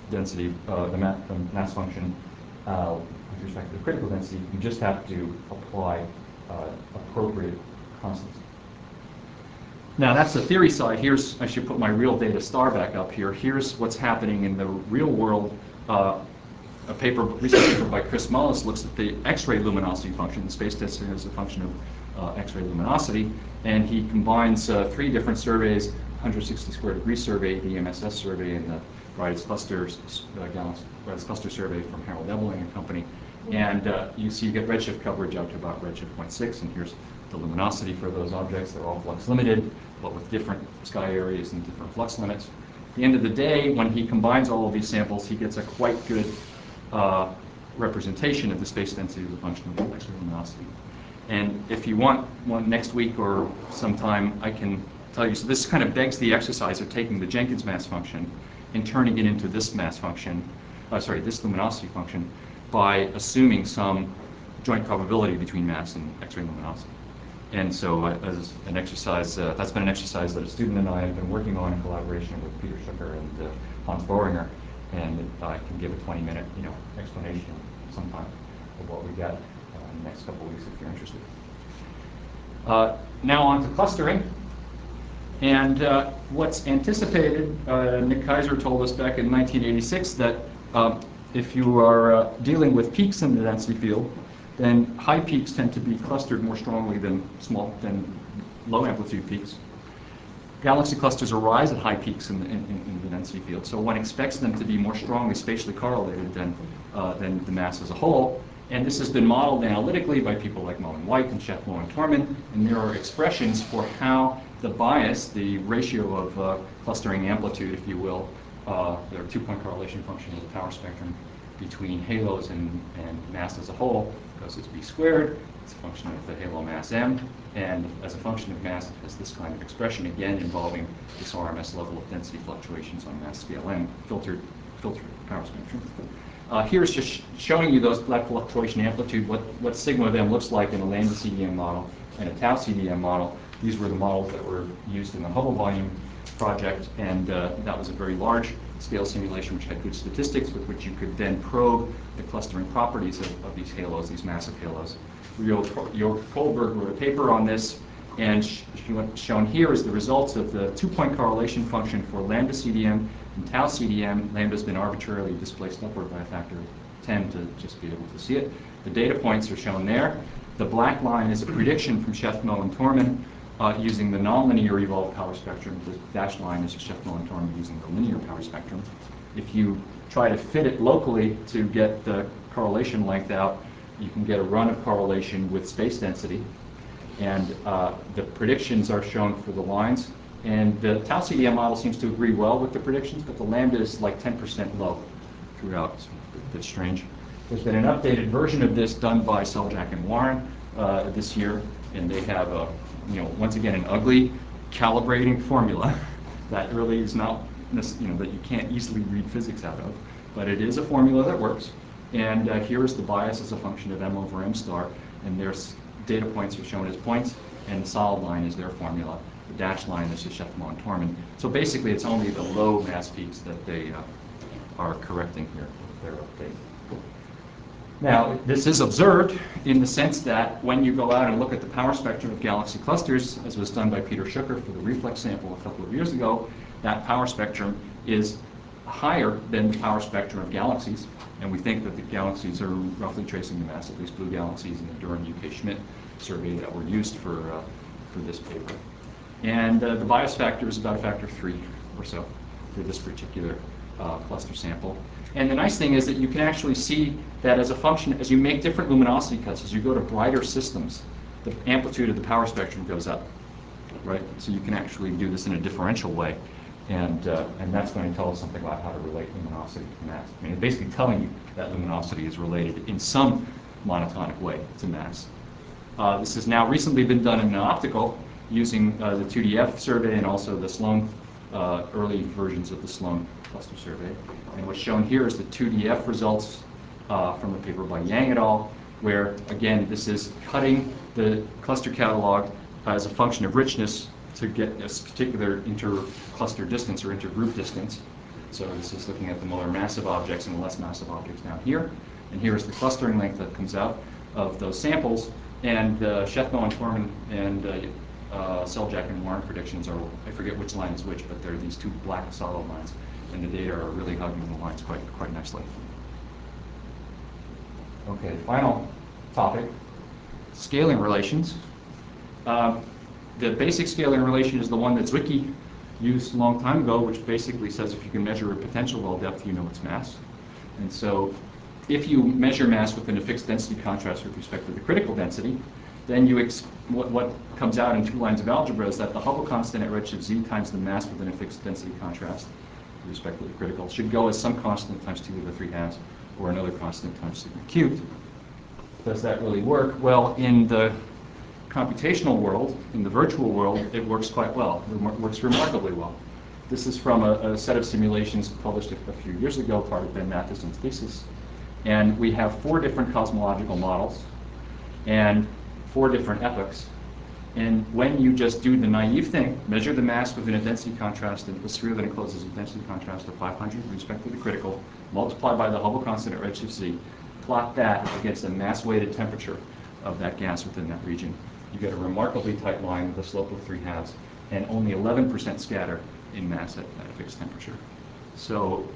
[SPEAKER 1] density, the mass function with respect to the critical density, you just have to apply appropriate constants. Now that's the theory side. Here's, I should put my real data star back up here. Here's what's happening in the real world. A recent paper by Chris Mullis looks at the X-ray luminosity function. The space density is a function of X-ray luminosity, and he combines 3 different surveys: 160 square degree survey, the EMSS survey, and the Brightest Cluster survey from Harold Ebeling and company. And you see you get redshift coverage out to about redshift 0.6, and here's the luminosity for those objects. They're all flux limited, but with different sky areas and different flux limits. At the end of the day, when he combines all of these samples, he gets a quite good representation of the space density as a function of X-ray luminosity. And if you want one next week or sometime, I can tell you. So this kind of begs the exercise of taking the Jenkins mass function and turning it into this mass function, this luminosity function, by assuming some joint probability between mass and X-ray luminosity. And so as an exercise, that's been an exercise that a student and I have been working on in collaboration with Peter Schucker and Hans Bohringer, and I can give a 20-minute explanation sometime of what we got in the next couple of weeks if you're interested. Now on to clustering. And what's anticipated, Nick Kaiser told us back in 1986 that if you are dealing with peaks in the density field, then high peaks tend to be clustered more strongly than low amplitude peaks. Galaxy clusters arise at high peaks in the density field, so one expects them to be more strongly spatially correlated than the mass as a whole. And this has been modeled analytically by people like Mullen White and Shefmo and Torman, and there are expressions for how the bias, the ratio of clustering amplitude, if you will, there are 2-point correlation function of the power spectrum between halos and mass as a whole, goes as b squared. It's a function of the halo mass m, and as a function of mass, it has this kind of expression, again involving this RMS level of density fluctuations on mass scale m, filtered power spectrum. Here's just showing you that fluctuation amplitude, what sigma of m looks like in a lambda CDM model and a tau CDM model. These were the models that were used in the Hubble volume project, and that was a very large scale simulation which had good statistics with which you could then probe the clustering properties of these halos, these massive halos. Jörg Kohlberg wrote a paper on this, and what's shown here is the results of the 2-point correlation function for lambda CDM and tau CDM. Lambda has been arbitrarily displaced upward by a factor of 10 to just be able to see it. The data points are shown there. The black line is a prediction from Shefmo and Torman using the nonlinear evolved power spectrum. The dashed line is Shefmo and Torman using the linear power spectrum. If you try to fit it locally to get the correlation length out, you can get a run of correlation with space density. And the predictions are shown for the lines. And the tau CDM model seems to agree well with the predictions, but the lambda is like 10% low throughout. It's a bit strange. There's been an updated version of this done by Seljack and Warren this year, and they have once again an ugly calibrating formula that really is not that you can't easily read physics out of, but it is a formula that works. And here is the bias as a function of m over m star, and there's data points are shown as points, and the solid line is their formula. The dashed line is the Shefmo and Torman. So basically, it's only the low mass peaks that they are correcting here with their update. Now, this is observed in the sense that when you go out and look at the power spectrum of galaxy clusters, as was done by Peter Schucker for the reflex sample a couple of years ago, that power spectrum is higher than the power spectrum of galaxies. And we think that the galaxies are roughly tracing the mass, at least blue galaxies in the Durham UK Schmidt survey that were used for this paper. And the bias factor is about a factor of 3 or so for this particular cluster sample. And the nice thing is that you can actually see that as a function, as you make different luminosity cuts, as you go to brighter systems, the amplitude of the power spectrum goes up, right? So you can actually do this in a differential way. And that's going to tell us something about how to relate luminosity to mass. I mean, it's basically telling you that luminosity is related in some monotonic way to mass. This has now recently been done in optical using the 2DF survey and also the Sloan, early versions of the Sloan cluster survey. And what's shown here is the 2DF results from a paper by Yang et al., where, again, this is cutting the cluster catalog as a function of richness to get this particular inter-cluster distance or intergroup distance. So this is looking at the more massive objects and the less massive objects down here. And here's the clustering length that comes out of those samples. And Shethmo and Torman and Seljak and Warren predictions are, I forget which line is which, but they're these two black solid lines. And the data are really hugging the lines quite nicely. Okay, final topic, scaling relations. The basic scaling relation is the one that Zwicky used a long time ago, which basically says if you can measure a potential well depth, you know its mass. And so if you measure mass within a fixed density contrast with respect to the critical density, then what comes out in two lines of algebra is that the Hubble constant at redshift z times the mass within a fixed density contrast with respect to the critical should go as some constant times 2 to the 3 halves, or another constant times sigma cubed. Does that really work? Well, in the computational world, in the virtual world, it works quite well. It works remarkably well. This is from a set of simulations published a few years ago, part of Ben Matheson's thesis. And we have 4 different cosmological models and 4 different epochs. And when you just do the naive thing, measure the mass within a density contrast, and the sphere that encloses a density contrast of 500 with respect to the critical, multiply by the Hubble constant at redshift z, plot that against the mass-weighted temperature of that gas within that region, you get a remarkably tight line with a slope of 3 halves and only 11% scatter in mass at a fixed temperature. So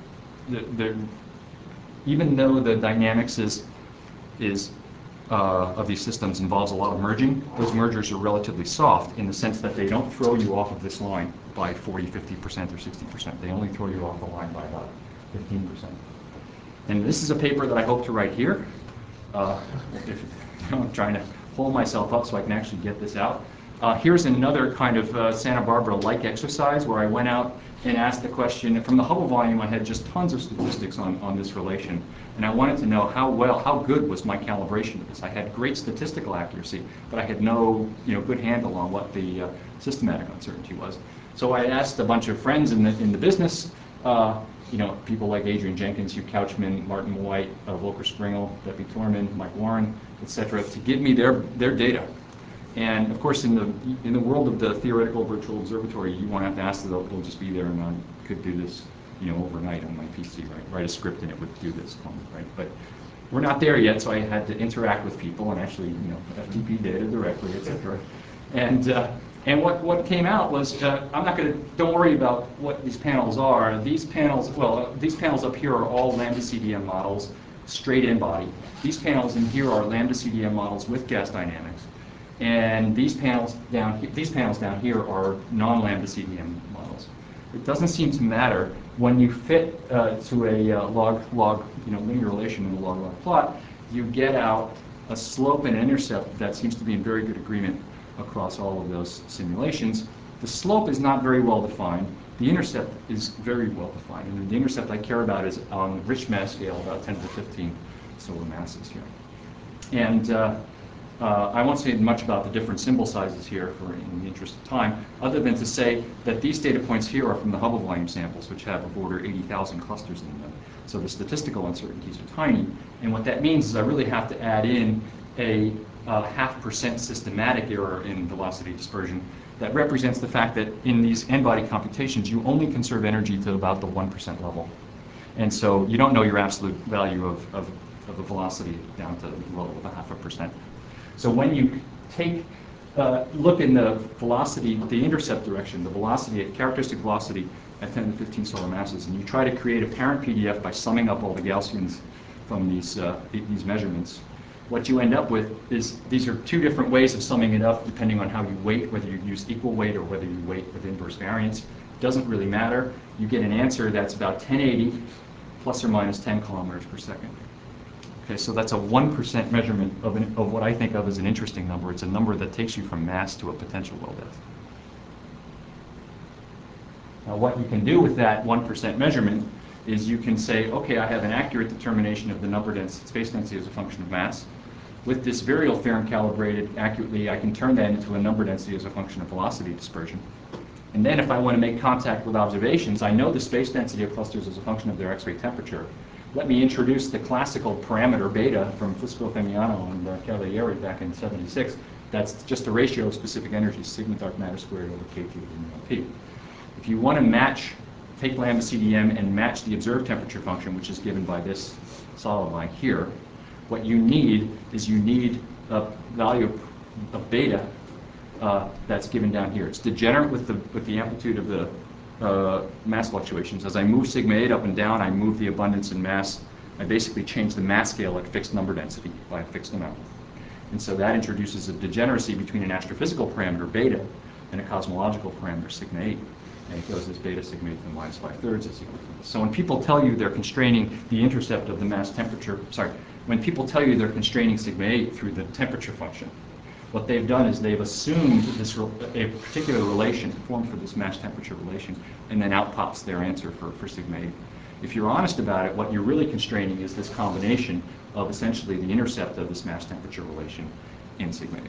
[SPEAKER 1] even though the dynamics of these systems involves a lot of merging, those mergers are relatively soft in the sense that they don't throw you off of this line by 40, 50%, or 60%. They only throw you off the line by about 15%. And this is a paper that I hope to write here. I'm trying to hold myself up so I can actually get this out. Here's another kind of Santa Barbara-like exercise where I went out and asked the question. From the Hubble volume, I had just tons of statistics on this relation. And I wanted to know how good was my calibration of this. I had great statistical accuracy, but I had no good handle on what the systematic uncertainty was. So I asked a bunch of friends in the business, people like Adrian Jenkins, Hugh Couchman, Martin White, Volker Springel, Debbie Torman, Mike Warren, etc., to give me their data. And of course, in the world of the theoretical virtual observatory, you won't have to ask, they'll just be there, and I could do this, overnight on my PC, right? Write a script and it would do this for me, right? But we're not there yet, so I had to interact with people and actually, FTP data directly, etc. And what came out was, don't worry about what these panels are. These panels up here are all lambda CDM models, straight in body. These panels in here are lambda CDM models with gas dynamics. And these panels down here are non-lambda CDM models. It doesn't seem to matter when you fit to a log linear relation in a log-log plot. You get out a slope and intercept that seems to be in very good agreement across all of those simulations. The slope is not very well defined. The intercept is very well defined, and the intercept I care about is on the rich mass scale, about 10 to the 15 solar masses here. And I won't say much about the different symbol sizes here in the interest of time, other than to say that these data points here are from the Hubble volume samples, which have of order 80,000 clusters in them. So the statistical uncertainties are tiny, and what that means is I really have to add in a 0.5% systematic error in velocity dispersion that represents the fact that in these n-body computations, you only conserve energy to about the 1% level. And so you don't know your absolute value of the velocity down to the level of 0.5%. So when you look in the velocity, the intercept direction, the velocity, characteristic velocity at 10 to the 15 solar masses, and you try to create a parent PDF by summing up all the Gaussians from these measurements, what you end up with is these are 2 different ways of summing it up depending on how you weight, whether you use equal weight or whether you weight with inverse variance. It doesn't really matter. You get an answer that's about 1080 plus or minus 10 kilometers per second. Okay, so that's a 1% measurement of what I think of as an interesting number. It's a number that takes you from mass to a potential well depth. Now what you can do with that 1% measurement is you can say, okay, I have an accurate determination of the number density, space density as a function of mass. With this virial theorem calibrated accurately, I can turn that into a number density as a function of velocity dispersion. And then if I want to make contact with observations, I know the space density of clusters is a function of their X-ray temperature. Let me introduce the classical parameter beta from Fusco, Femiano, and Cavalieri back in '76. That's just the ratio of specific energies, sigma dark matter squared over kT to P. If you want to match take lambda CDM and match the observed temperature function, which is given by this solid line here, what you need is you need a value of beta that's given down here. It's degenerate with the amplitude of the mass fluctuations. As I move sigma 8 up and down, I move the abundance in mass. I basically change the mass scale at fixed number density by a fixed amount. And so that introduces a degeneracy between an astrophysical parameter, beta, and a cosmological parameter, sigma 8. And it goes as beta sigma 8 to the minus 5/3 as equal to this. So when people tell you they're constraining the intercept of the mass temperature, when people tell you they're constraining sigma 8 through the temperature function, what they've done is they've assumed a particular relation formed for this mass temperature relation, and then out pops their answer for sigma 8. If you're honest about it, what you're really constraining is this combination of essentially the intercept of this mass temperature relation in sigma 8.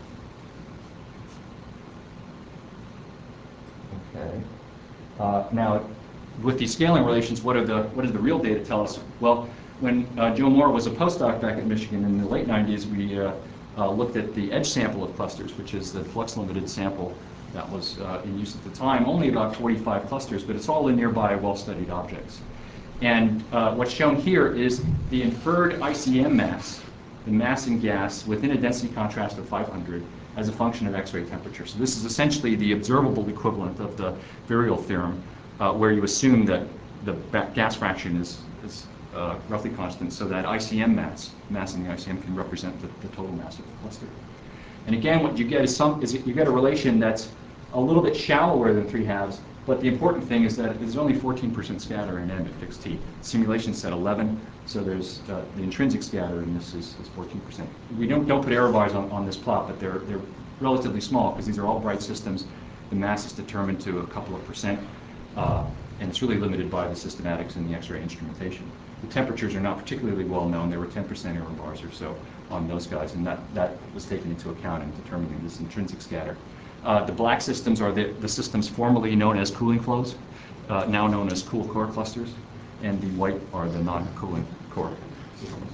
[SPEAKER 1] Okay. Now, with these scaling relations, what does the real data tell us? Well, when Joe Moore was a postdoc back at Michigan in the late 90s, we looked at the edge sample of clusters, which is the flux-limited sample that was in use at the time. Only about 45 clusters, but it's all in nearby well-studied objects. And what's shown here is the inferred ICM mass, the mass in gas, within a density contrast of 500 as a function of X-ray temperature. So this is essentially the observable equivalent of the virial theorem, where you assume that the gas fraction is roughly constant, so that ICM mass in the ICM can represent the total mass of the cluster. And again, what you get is you get a relation that's a little bit shallower than 3/2, but the important thing is that there's only 14% scatter in M at fixed T. Simulation set 11, so there's the intrinsic scatter in this is 14%. We don't put error bars on this plot, but they're relatively small because these are all bright systems. The mass is determined to a couple of percent, and it's really limited by the systematics and the X-ray instrumentation. The temperatures are not particularly well known. There were 10% error bars or so on those guys, and that was taken into account in determining this intrinsic scatter. The black systems are the systems formerly known as cooling flows, now known as cool core clusters, and the white are the non-cooling core systems.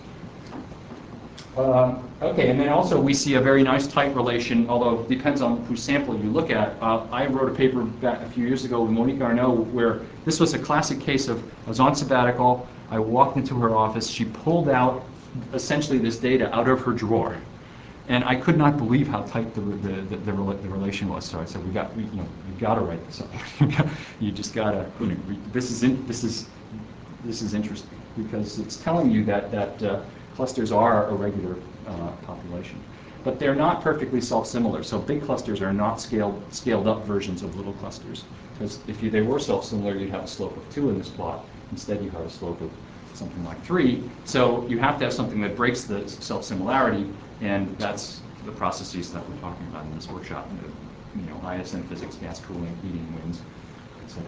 [SPEAKER 1] Okay, and then also we see a very nice tight relation, although it depends on whose sample you look at. I wrote a paper back a few years ago with Monique Arnaud where this was a classic case of, I was on sabbatical, I walked into her office, she pulled out essentially this data out of her drawer. And I could not believe how tight the relation was. So I said, you got to write this up. You just got to. This is interesting because it's telling you that clusters are a regular population, but they're not perfectly self-similar. So big clusters are not scaled up versions of little clusters. Because if they were self-similar, you'd have a slope of 2 in this plot. Instead, you have a slope of something like 3. So you have to have something that breaks the self-similarity. And that's the processes that we're talking about in this workshop, ISM physics, gas cooling, heating, winds, etc.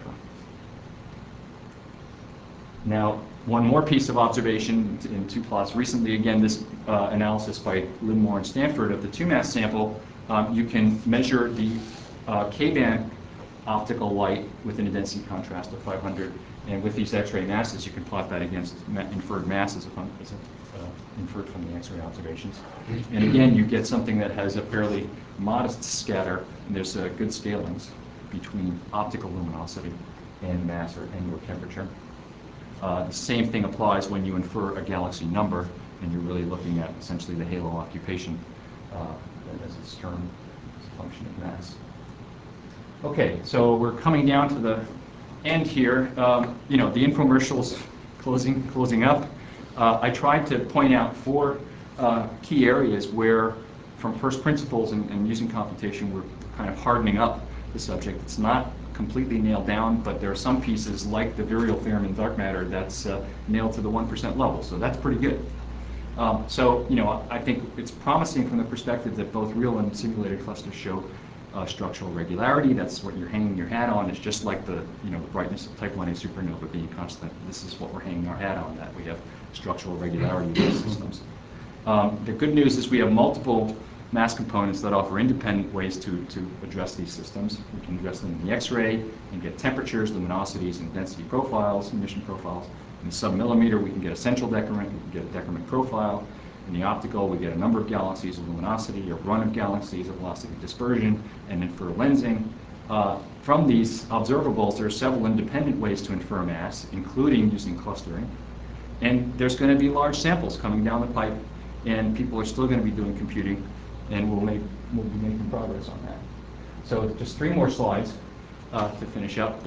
[SPEAKER 1] Now, one more piece of observation in 2 plots. Recently, again, this analysis by Lynn Moore and Stanford of the 2-mass sample, you can measure the K-band optical light within a density contrast of 500. And with these X-ray masses, you can plot that against inferred masses inferred from the X-ray observations. And again, you get something that has a fairly modest scatter, and there's good scalings between optical luminosity and mass or temperature. The same thing applies when you infer a galaxy number, and you're really looking at essentially the halo occupation as its term as a function of mass. Okay, so we're coming down to the end here. The infomercial's closing up. I tried to point out 4 key areas where, from first principles and using computation, we're kind of hardening up the subject. It's not completely nailed down, but there are some pieces, like the virial theorem in dark matter, that's nailed to the 1% level, so that's pretty good. I think it's promising from the perspective that both real and simulated clusters show structural regularity. That's what you're hanging your hat on. It's just like the brightness of type 1a supernova being constant. This is what we're hanging our hat on, that we have structural regularity in these systems. The good news is we have multiple mass components that offer independent ways to address these systems. We can address them in the X-ray and get temperatures, luminosities, and density profiles, emission profiles. In the submillimeter, we can get a central decrement, we can get a decrement profile. In the optical, we get a number of galaxies of luminosity, a run of galaxies, a velocity dispersion, and infer lensing. From these observables, there are several independent ways to infer mass, including using clustering. And there's going to be large samples coming down the pipe, and people are still going to be doing computing, and we'll be making progress on that. So just 3 more slides to finish up.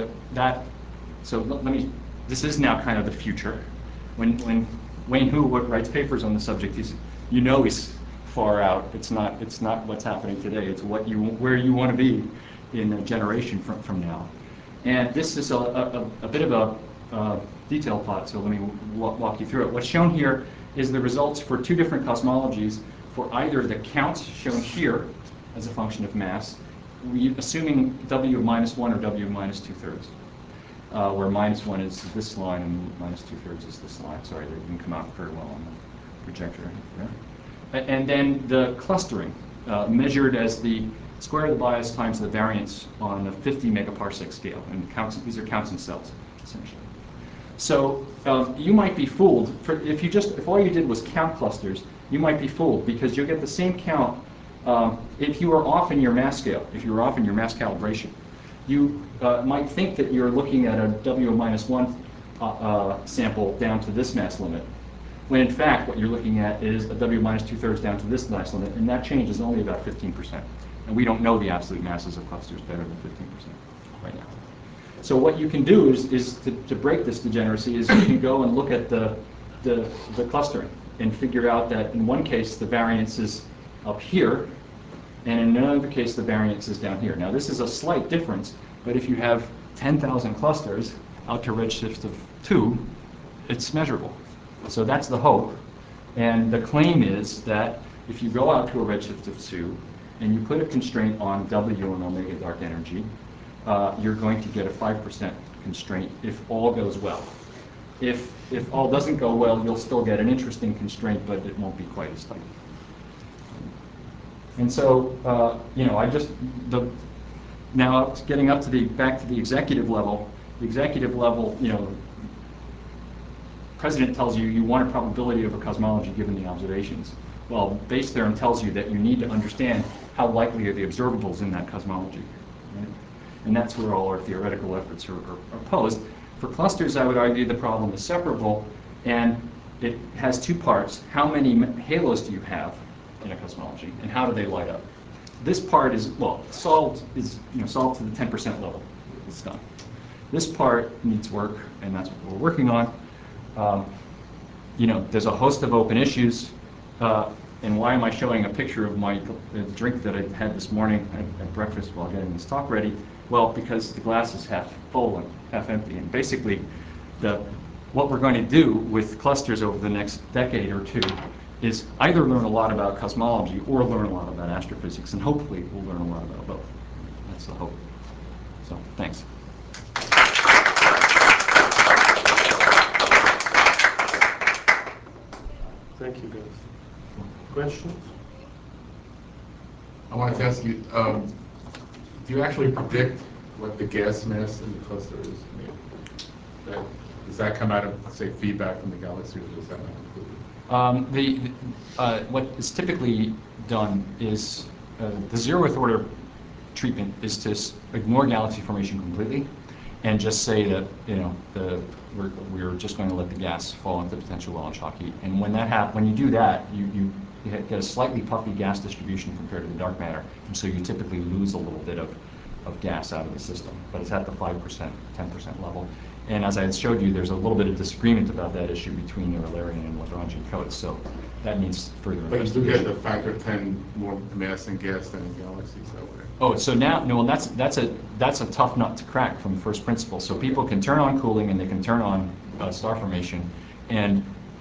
[SPEAKER 1] This is now kind of the future. When Wayne Hu writes papers on the subject, he's far out. It's not what's happening today. It's where you want to be in a generation from now. And this is a bit of a detail plot, so let me walk you through it. What's shown here is the results for 2 different cosmologies for either the counts shown here as a function of mass, assuming W of -1 or W of -2/3, where -1 is this line and -2/3 is this line. Sorry, they didn't come out very well on the projector. Yeah? And then the clustering, measured as the square of the bias times the variance on a 50 megaparsec scale. And these are counts in cells, essentially. So you might be fooled if all you did was count clusters. You might be fooled because you'll get the same count if you are off in your mass scale, if you were off in your mass calibration. You might think that you're looking at a W of -1 sample down to this mass limit, when in fact what you're looking at is a W -2/3 down to this mass limit, and that change is only about 15%. And we don't know the absolute masses of clusters better than 15% right now. So what you can do is to break this degeneracy is you can go and look at the clustering and figure out that in one case the variance is up here, and in another case the variance is down here. Now this is a slight difference, but if you have 10,000 clusters out to redshift of 2, it's measurable. So that's the hope. And the claim is that if you go out to a redshift of 2 and you put a constraint on W and omega dark energy, you're going to get a 5% constraint if all goes well. If all doesn't go well, you'll still get an interesting constraint, but it won't be quite as tight. And so, now getting up to back to the executive level. The executive level, president tells you want a probability of a cosmology given the observations. Well, Bayes' theorem tells you that you need to understand how likely are the observables in that cosmology. Right? And that's where all our theoretical efforts are posed. For clusters, I would argue the problem is separable, and it has 2 parts. How many halos do you have in a cosmology, and how do they light up? This part is, solved to the 10% level. It's done. This part needs work, and that's what we're working on. There's a host of open issues. And why am I showing a picture of the drink that I had this morning at breakfast while getting this talk ready? Well, because the glass is half full and half empty. And basically, what we're going to do with clusters over the next decade or 2 is either learn a lot about cosmology or learn a lot about astrophysics. And hopefully, we'll learn a lot about both. That's the hope. So, thanks.
[SPEAKER 5] Thank you, guys. Questions?
[SPEAKER 6] I wanted to ask you, do you actually predict what the gas mass in the cluster is? Does that come out of, say, feedback from the galaxy, or does that not include it?
[SPEAKER 1] What is typically done is the zeroth order treatment is to ignore galaxy formation completely and just say that we're just going to let the gas fall into potential well and shock heat. And when you do that, you get a slightly puffy gas distribution compared to the dark matter, and so you typically lose a little bit of gas out of the system, but it's at the 5%, 10% level. And as I showed you, there's a little bit of disagreement about that issue between the Eulerian and Lagrangian codes, so that needs further investigation.
[SPEAKER 6] But you do get the factor of 10 more mass in gas than in galaxies that way.
[SPEAKER 1] Oh, so now, no, well, that's a tough nut to crack from first principles. So people can turn on cooling and they can turn on star formation, and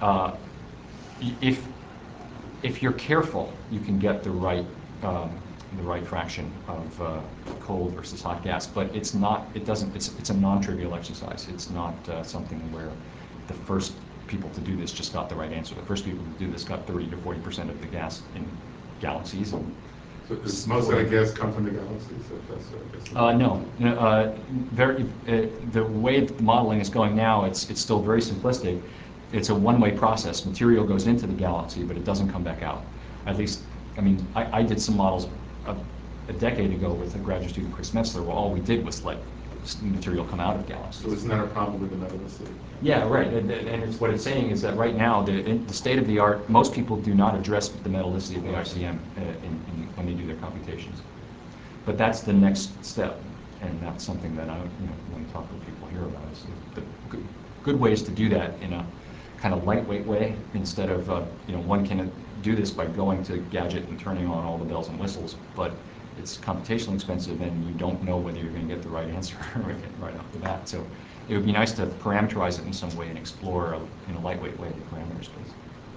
[SPEAKER 1] if you're careful, you can get the right fraction of cold versus hot gas, but it's a non-trivial exercise. It's not something where the first people to do this just got the right answer. The first people to do this got 30 to 40% of the gas in galaxies.
[SPEAKER 6] So does most of the gas come from the galaxies?
[SPEAKER 1] No. The way the modeling is going now, it's still very simplistic. It's a one-way process. Material goes into the galaxy, but it doesn't come back out. At least, I did some models a decade ago with a graduate student, Chris Metzler, well, all we did was let material come out of galaxies.
[SPEAKER 6] So isn't that a problem with the metallicity?
[SPEAKER 1] Yeah, right. And it's, what it's saying is that right now, the state of the art, most people do not address the metallicity of the ICM when they do their computations. But that's the next step, and that's something that I want to talk with people here about. Is the good ways to do that in a kind of lightweight way, instead of one can do this by going to Gadget and turning on all the bells and whistles, but it's computationally expensive and you don't know whether you're going to get the right answer right off the bat. So it would be nice to parameterize it in some way and explore in a lightweight way the parameter space.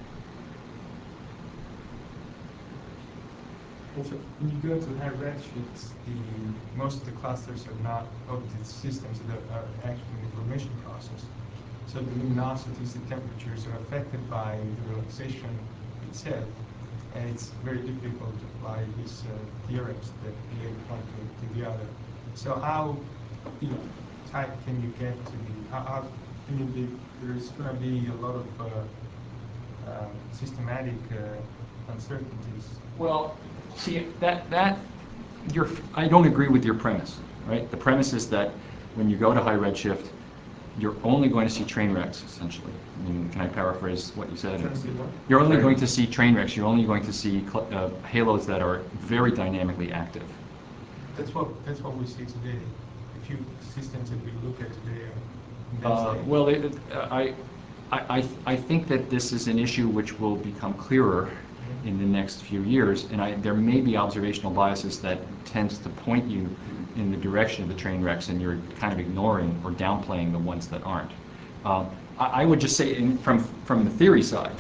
[SPEAKER 4] So when you go to high redshifts, most of the clusters are not of the systems that are actually in the formation process. So the luminosities, the temperatures are affected by the relaxation itself, and it's very difficult to apply these theorems that relate one to the other. So how tight can you get to there's going to be a lot of systematic uncertainties.
[SPEAKER 1] Well, see, I don't agree with your premise, right? The premise is that when you go to high redshift, you're only going to see train wrecks, essentially. I mean, can I paraphrase what you said? You're only going to see train wrecks. You're only going to see halos that are very dynamically active.
[SPEAKER 4] That's what we see today. A few systems that we look at today
[SPEAKER 1] well, I think that this is an issue which will become clearer in the next few years, and there may be observational biases that tends to point you in the direction of the train wrecks, and you're kind of ignoring or downplaying the ones that aren't. I would just say, from the theory side,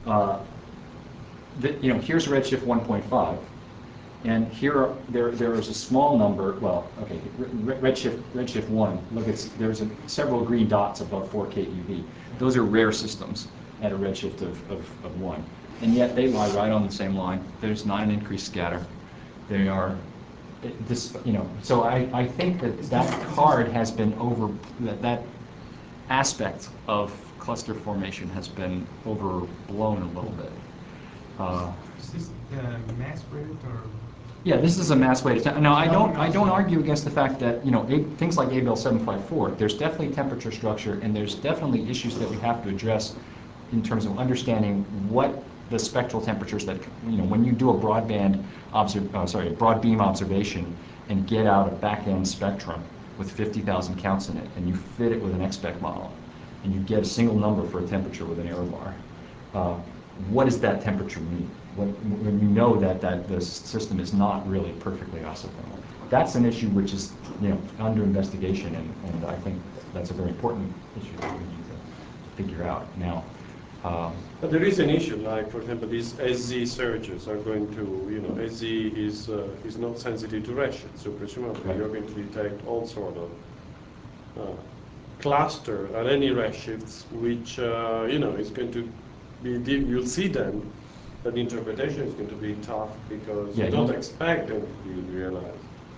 [SPEAKER 1] here's redshift 1.5, and there is a small number. Well, okay, redshift 1. Look, there's several green dots above 4K UV. Those are rare systems at a redshift of 1. And yet they lie right on the same line. There's not an increased scatter. They are so I think that card has been that aspect of cluster formation has been overblown a little bit.
[SPEAKER 4] Is this mass rate or?
[SPEAKER 1] Yeah, this is a mass weighted. Now, I don't argue against the fact that things like ABEL 754. There's definitely temperature structure, and there's definitely issues that we have to address in terms of understanding what the spectral temperatures that when you do a broad beam observation and get out a back-end spectrum with 50,000 counts in it, and you fit it with an XSpec model, and you get a single number for a temperature with an error bar. What does that temperature mean? When you know that the system is not really perfectly isothermal, that's an issue which is under investigation, and I think that's a very important issue that we need to figure out now.
[SPEAKER 5] But there is an issue, like for example, these SZ surges are going to, SZ is not sensitive to redshift, so presumably you're going to detect all sort of cluster at any redshifts, which is going to be, you'll see them, but the interpretation is going to be tough because you don't expect them to be realized.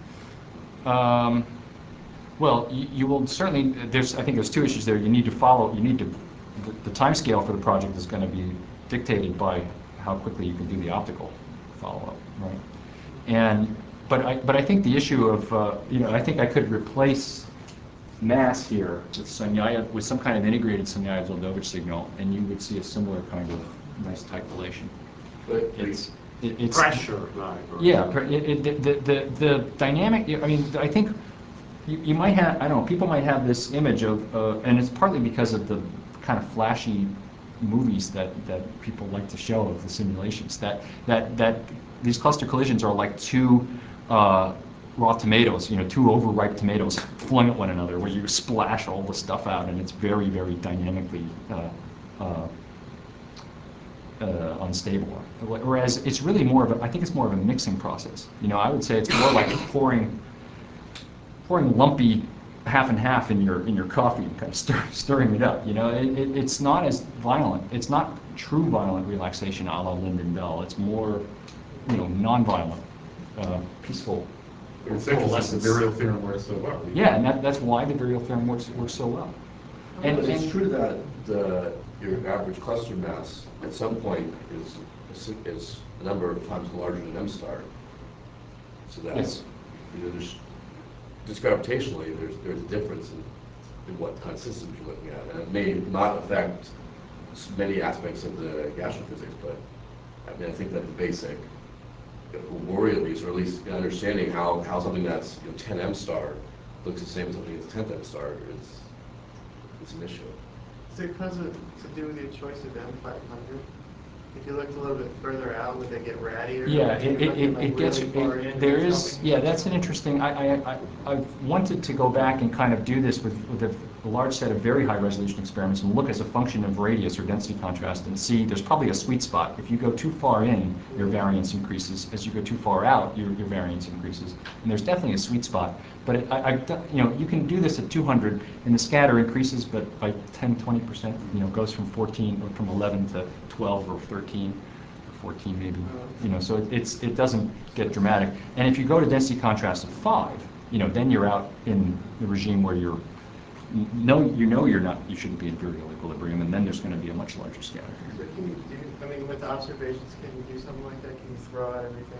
[SPEAKER 1] Well, you will certainly. I think there's two issues there. You need to follow. The time scale for the project is going to be dictated by how quickly you can do the optical follow-up, right? But I think the issue of I think I could replace mass here with some kind of integrated Sunyaev-Zel'dovich signal, and you would see a similar kind of nice tight relation.
[SPEAKER 2] But
[SPEAKER 1] it's
[SPEAKER 5] Pressure, like.
[SPEAKER 1] Yeah, the dynamic. I mean, I think you might have. I don't know. People might have this image of, and it's partly because of the kind of flashy movies that people like to show of the simulations. That these cluster collisions are like two raw tomatoes, two overripe tomatoes flung at one another, where you splash all the stuff out, and it's very, very dynamically unstable. Whereas it's really I think it's more of a mixing process. I would say it's more like pouring lumpy half and half in your coffee and kind of stirring it up. It's not as violent. It's not true violent relaxation a la Lyndon Bell. It's more, non-violent, peaceful.
[SPEAKER 6] It's interesting the virial theorem works so well.
[SPEAKER 1] Yeah, and that's why the virial theorem works so well.
[SPEAKER 2] And it's true that your average cluster mass at some point is a number of times larger than M star. So that,
[SPEAKER 1] Yes.
[SPEAKER 2] there's, just gravitationally, there's a difference in what kind of systems you're looking at. And it may not affect many aspects of the astrophysics, but I mean, I think that the basic worry, at least, or at least understanding how something that's 10 M star looks the same as something that's 10th M star is an issue.
[SPEAKER 7] Is it because of to do with your choice of M500? If you looked a little bit further out, would they get rattier?
[SPEAKER 1] Yeah,
[SPEAKER 7] If you looked, like,
[SPEAKER 1] it gets,
[SPEAKER 7] really far in,
[SPEAKER 1] there
[SPEAKER 7] it's
[SPEAKER 1] is,
[SPEAKER 7] helping?
[SPEAKER 1] yeah, that's an interesting, I've wanted to go back and kind of do this with a large set of very high resolution experiments and look as a function of radius or density contrast and see there's probably a sweet spot. If you go too far in, your variance increases. As you go too far out, your variance increases. And there's definitely a sweet spot. But I've done, you can do this at 200 and the scatter increases, but by 10, 20%, goes from 14 or from 11 to 12 or 13. 14 maybe, so it doesn't get dramatic. And if you go to density contrast of 5, then you're out in the regime where you shouldn't be in virial equilibrium, and then there's going to be a much larger scatter.
[SPEAKER 7] So can you do, I mean, with observations, can you do something like that? Can you throw out everything?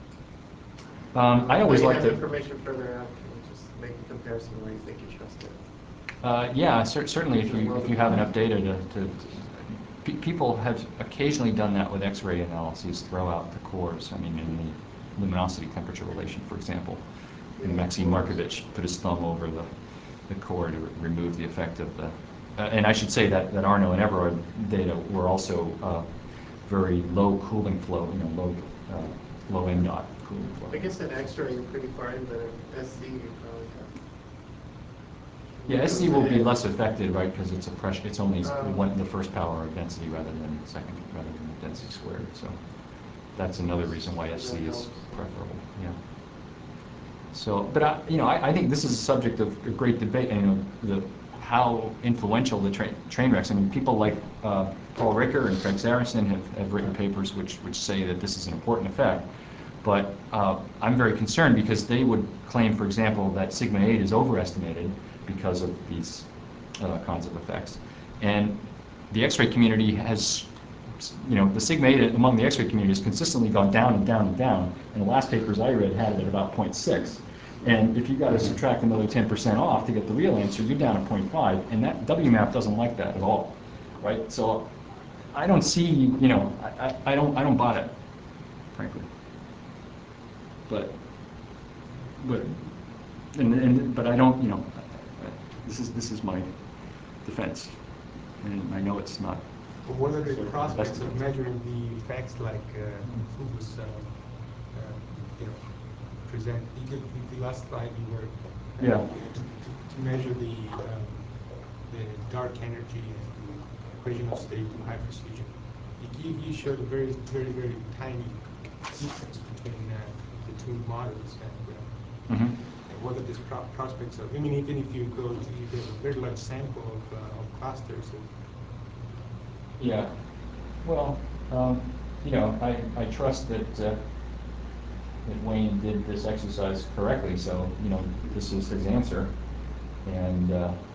[SPEAKER 1] I always like
[SPEAKER 7] have
[SPEAKER 1] to.
[SPEAKER 7] information further out, can you just make a comparison where you think you trust it?
[SPEAKER 1] Yeah, certainly if you have enough data to people have occasionally done that with X-ray analyses, throw out the cores. I mean, in the luminosity temperature relation, for example. And Maxime Markovich put his thumb over the core to remove the effect of the... and I should say that Arno and Everard data were also very low cooling flow, low M dot cooling flow.
[SPEAKER 7] I guess in X-ray you're pretty far in, but in SC you probably have...
[SPEAKER 1] Yeah, SC will be less affected, right, because it's a pressure. It's only the first power of density rather than the second, rather than the density squared. So that's another reason why SC is preferable. Yeah. So, but I think this is a subject of great debate. How influential the train wrecks. I mean, people like Paul Ricker and Craig Saracen have written papers which say that this is an important effect. But I'm very concerned because they would claim, for example, that sigma 8 is overestimated because of these kinds of effects. And the X-ray community has, the sigma 8 among the X-ray community has consistently gone down and down and down. And the last papers I read had it at about 0.6. And if you've got to subtract another 10% off to get the real answer, you're down at 0.5. And that WMAP doesn't like that at all, right? So I don't see, I don't buy it, frankly. But I don't, this is my defense, and I know it's not.
[SPEAKER 4] But what are the prospects of measuring the effects like Phubus, present? The last slide you were to measure the dark energy and the equational state of high precision. You showed a very, very, very tiny difference between the two models, and what are the prospects of? I mean, even if you go to a very large sample of clusters.
[SPEAKER 1] Yeah. Well, I trust that Wayne did this exercise correctly. So this is his answer, and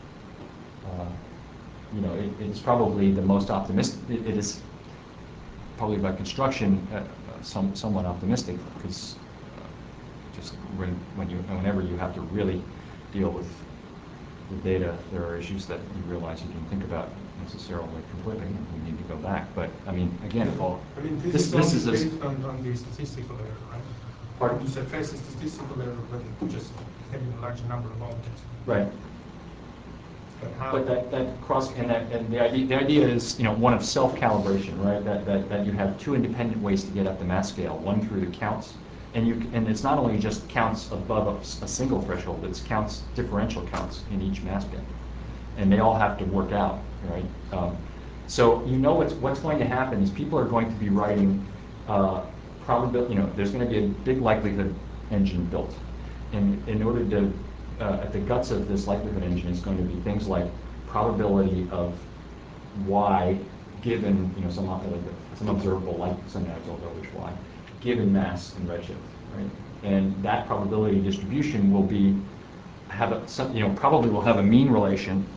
[SPEAKER 1] it is probably the most optimistic. It is probably by construction somewhat optimistic because just whenever you have to really deal with the data, there are issues that you realize you didn't think about necessarily completely, and you need to go back. But I mean, again, Paul,
[SPEAKER 4] this is based on the statistical error, right?
[SPEAKER 1] Pardon?
[SPEAKER 4] You suppress the statistical error, but just having a large number of objects.
[SPEAKER 1] Right. But that cross and the idea is one of self-calibration, right? That you have two independent ways to get up the mass scale. One through the counts, and it's not only just counts above a single threshold. It's counts, differential counts in each mass band, and they all have to work out, right? So what's going to happen is people are going to be writing probability. There's going to be a big likelihood engine built, and in order to at the guts of this likelihood engine is going to be things like probability of y given some observable like some observable which y given mass and redshift, right? And that probability distribution will be probably will have a mean relation,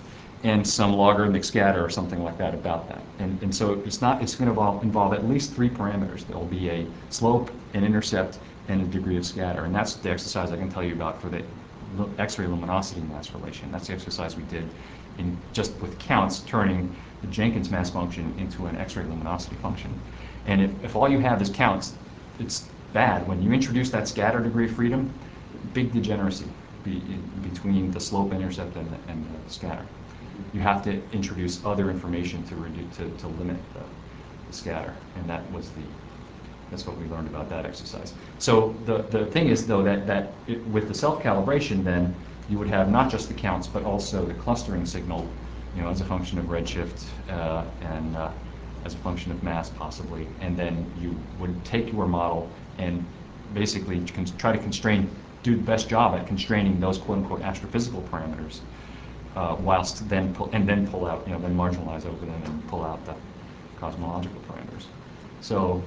[SPEAKER 1] and some logarithmic scatter or something like that about that. And so it's going to involve at least 3 parameters. There will be a slope, an intercept, and a degree of scatter. And that's the exercise I can tell you about for the X-ray luminosity mass relation. That's the exercise we did in just with counts, turning the Jenkins mass function into an X-ray luminosity function. And if all you have is counts, it's bad. When you introduce that scatter degree of freedom, big degeneracy between the slope, intercept, and the scatter. You have to introduce other information to limit the scatter, and that's what we learned about that exercise. So the thing is, though, that with the self-calibration, then you would have not just the counts, but also the clustering signal, as a function of redshift and as a function of mass, possibly. And then you would take your model and basically try to do the best job at constraining those quote-unquote astrophysical parameters, whilst then pull out, then marginalize over them and pull out the cosmological parameters. So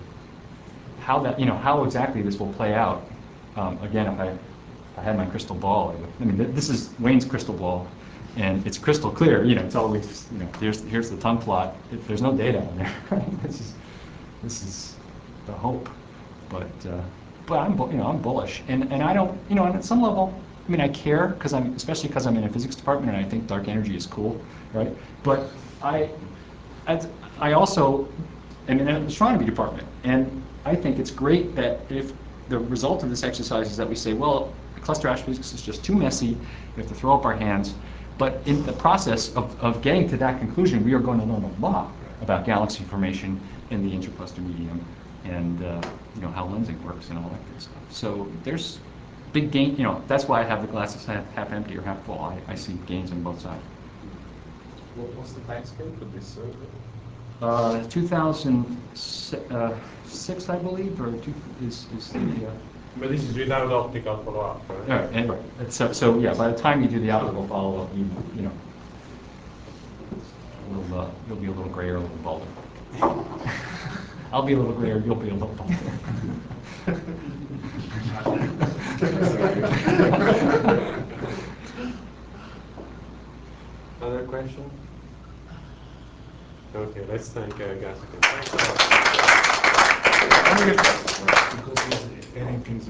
[SPEAKER 1] how exactly this will play out, again, if I had my crystal ball, this is Wayne's crystal ball, and it's crystal clear. It's always, here's the tongue plot. There's no data on there. This is the hope, but I'm bullish, and I don't, and at some level, I care especially because I'm in a physics department and I think dark energy is cool, right? But I also am in an astronomy department, and I think it's great that if the result of this exercise is that we say, well, cluster astrophysics is just too messy, we have to throw up our hands. But in the process of getting to that conclusion, we are going to learn a lot about galaxy formation in the intercluster medium, and how lensing works and all that good stuff. So there's big gain. That's why I have the glasses half empty or half full. I see gains on both sides.
[SPEAKER 5] What's the time scale for this survey?
[SPEAKER 1] 2006, I believe, or is the.
[SPEAKER 5] But this is without optical follow-up, right?
[SPEAKER 1] All right, anyway, so yeah, by the time you do the optical follow-up, you'll be a little grayer, a little bolder. I'll be a little grayer, you'll be a little bolder.
[SPEAKER 5] Other question? Okay, let's thank Gaussian. Thanks a lot.
[SPEAKER 6] Because anything's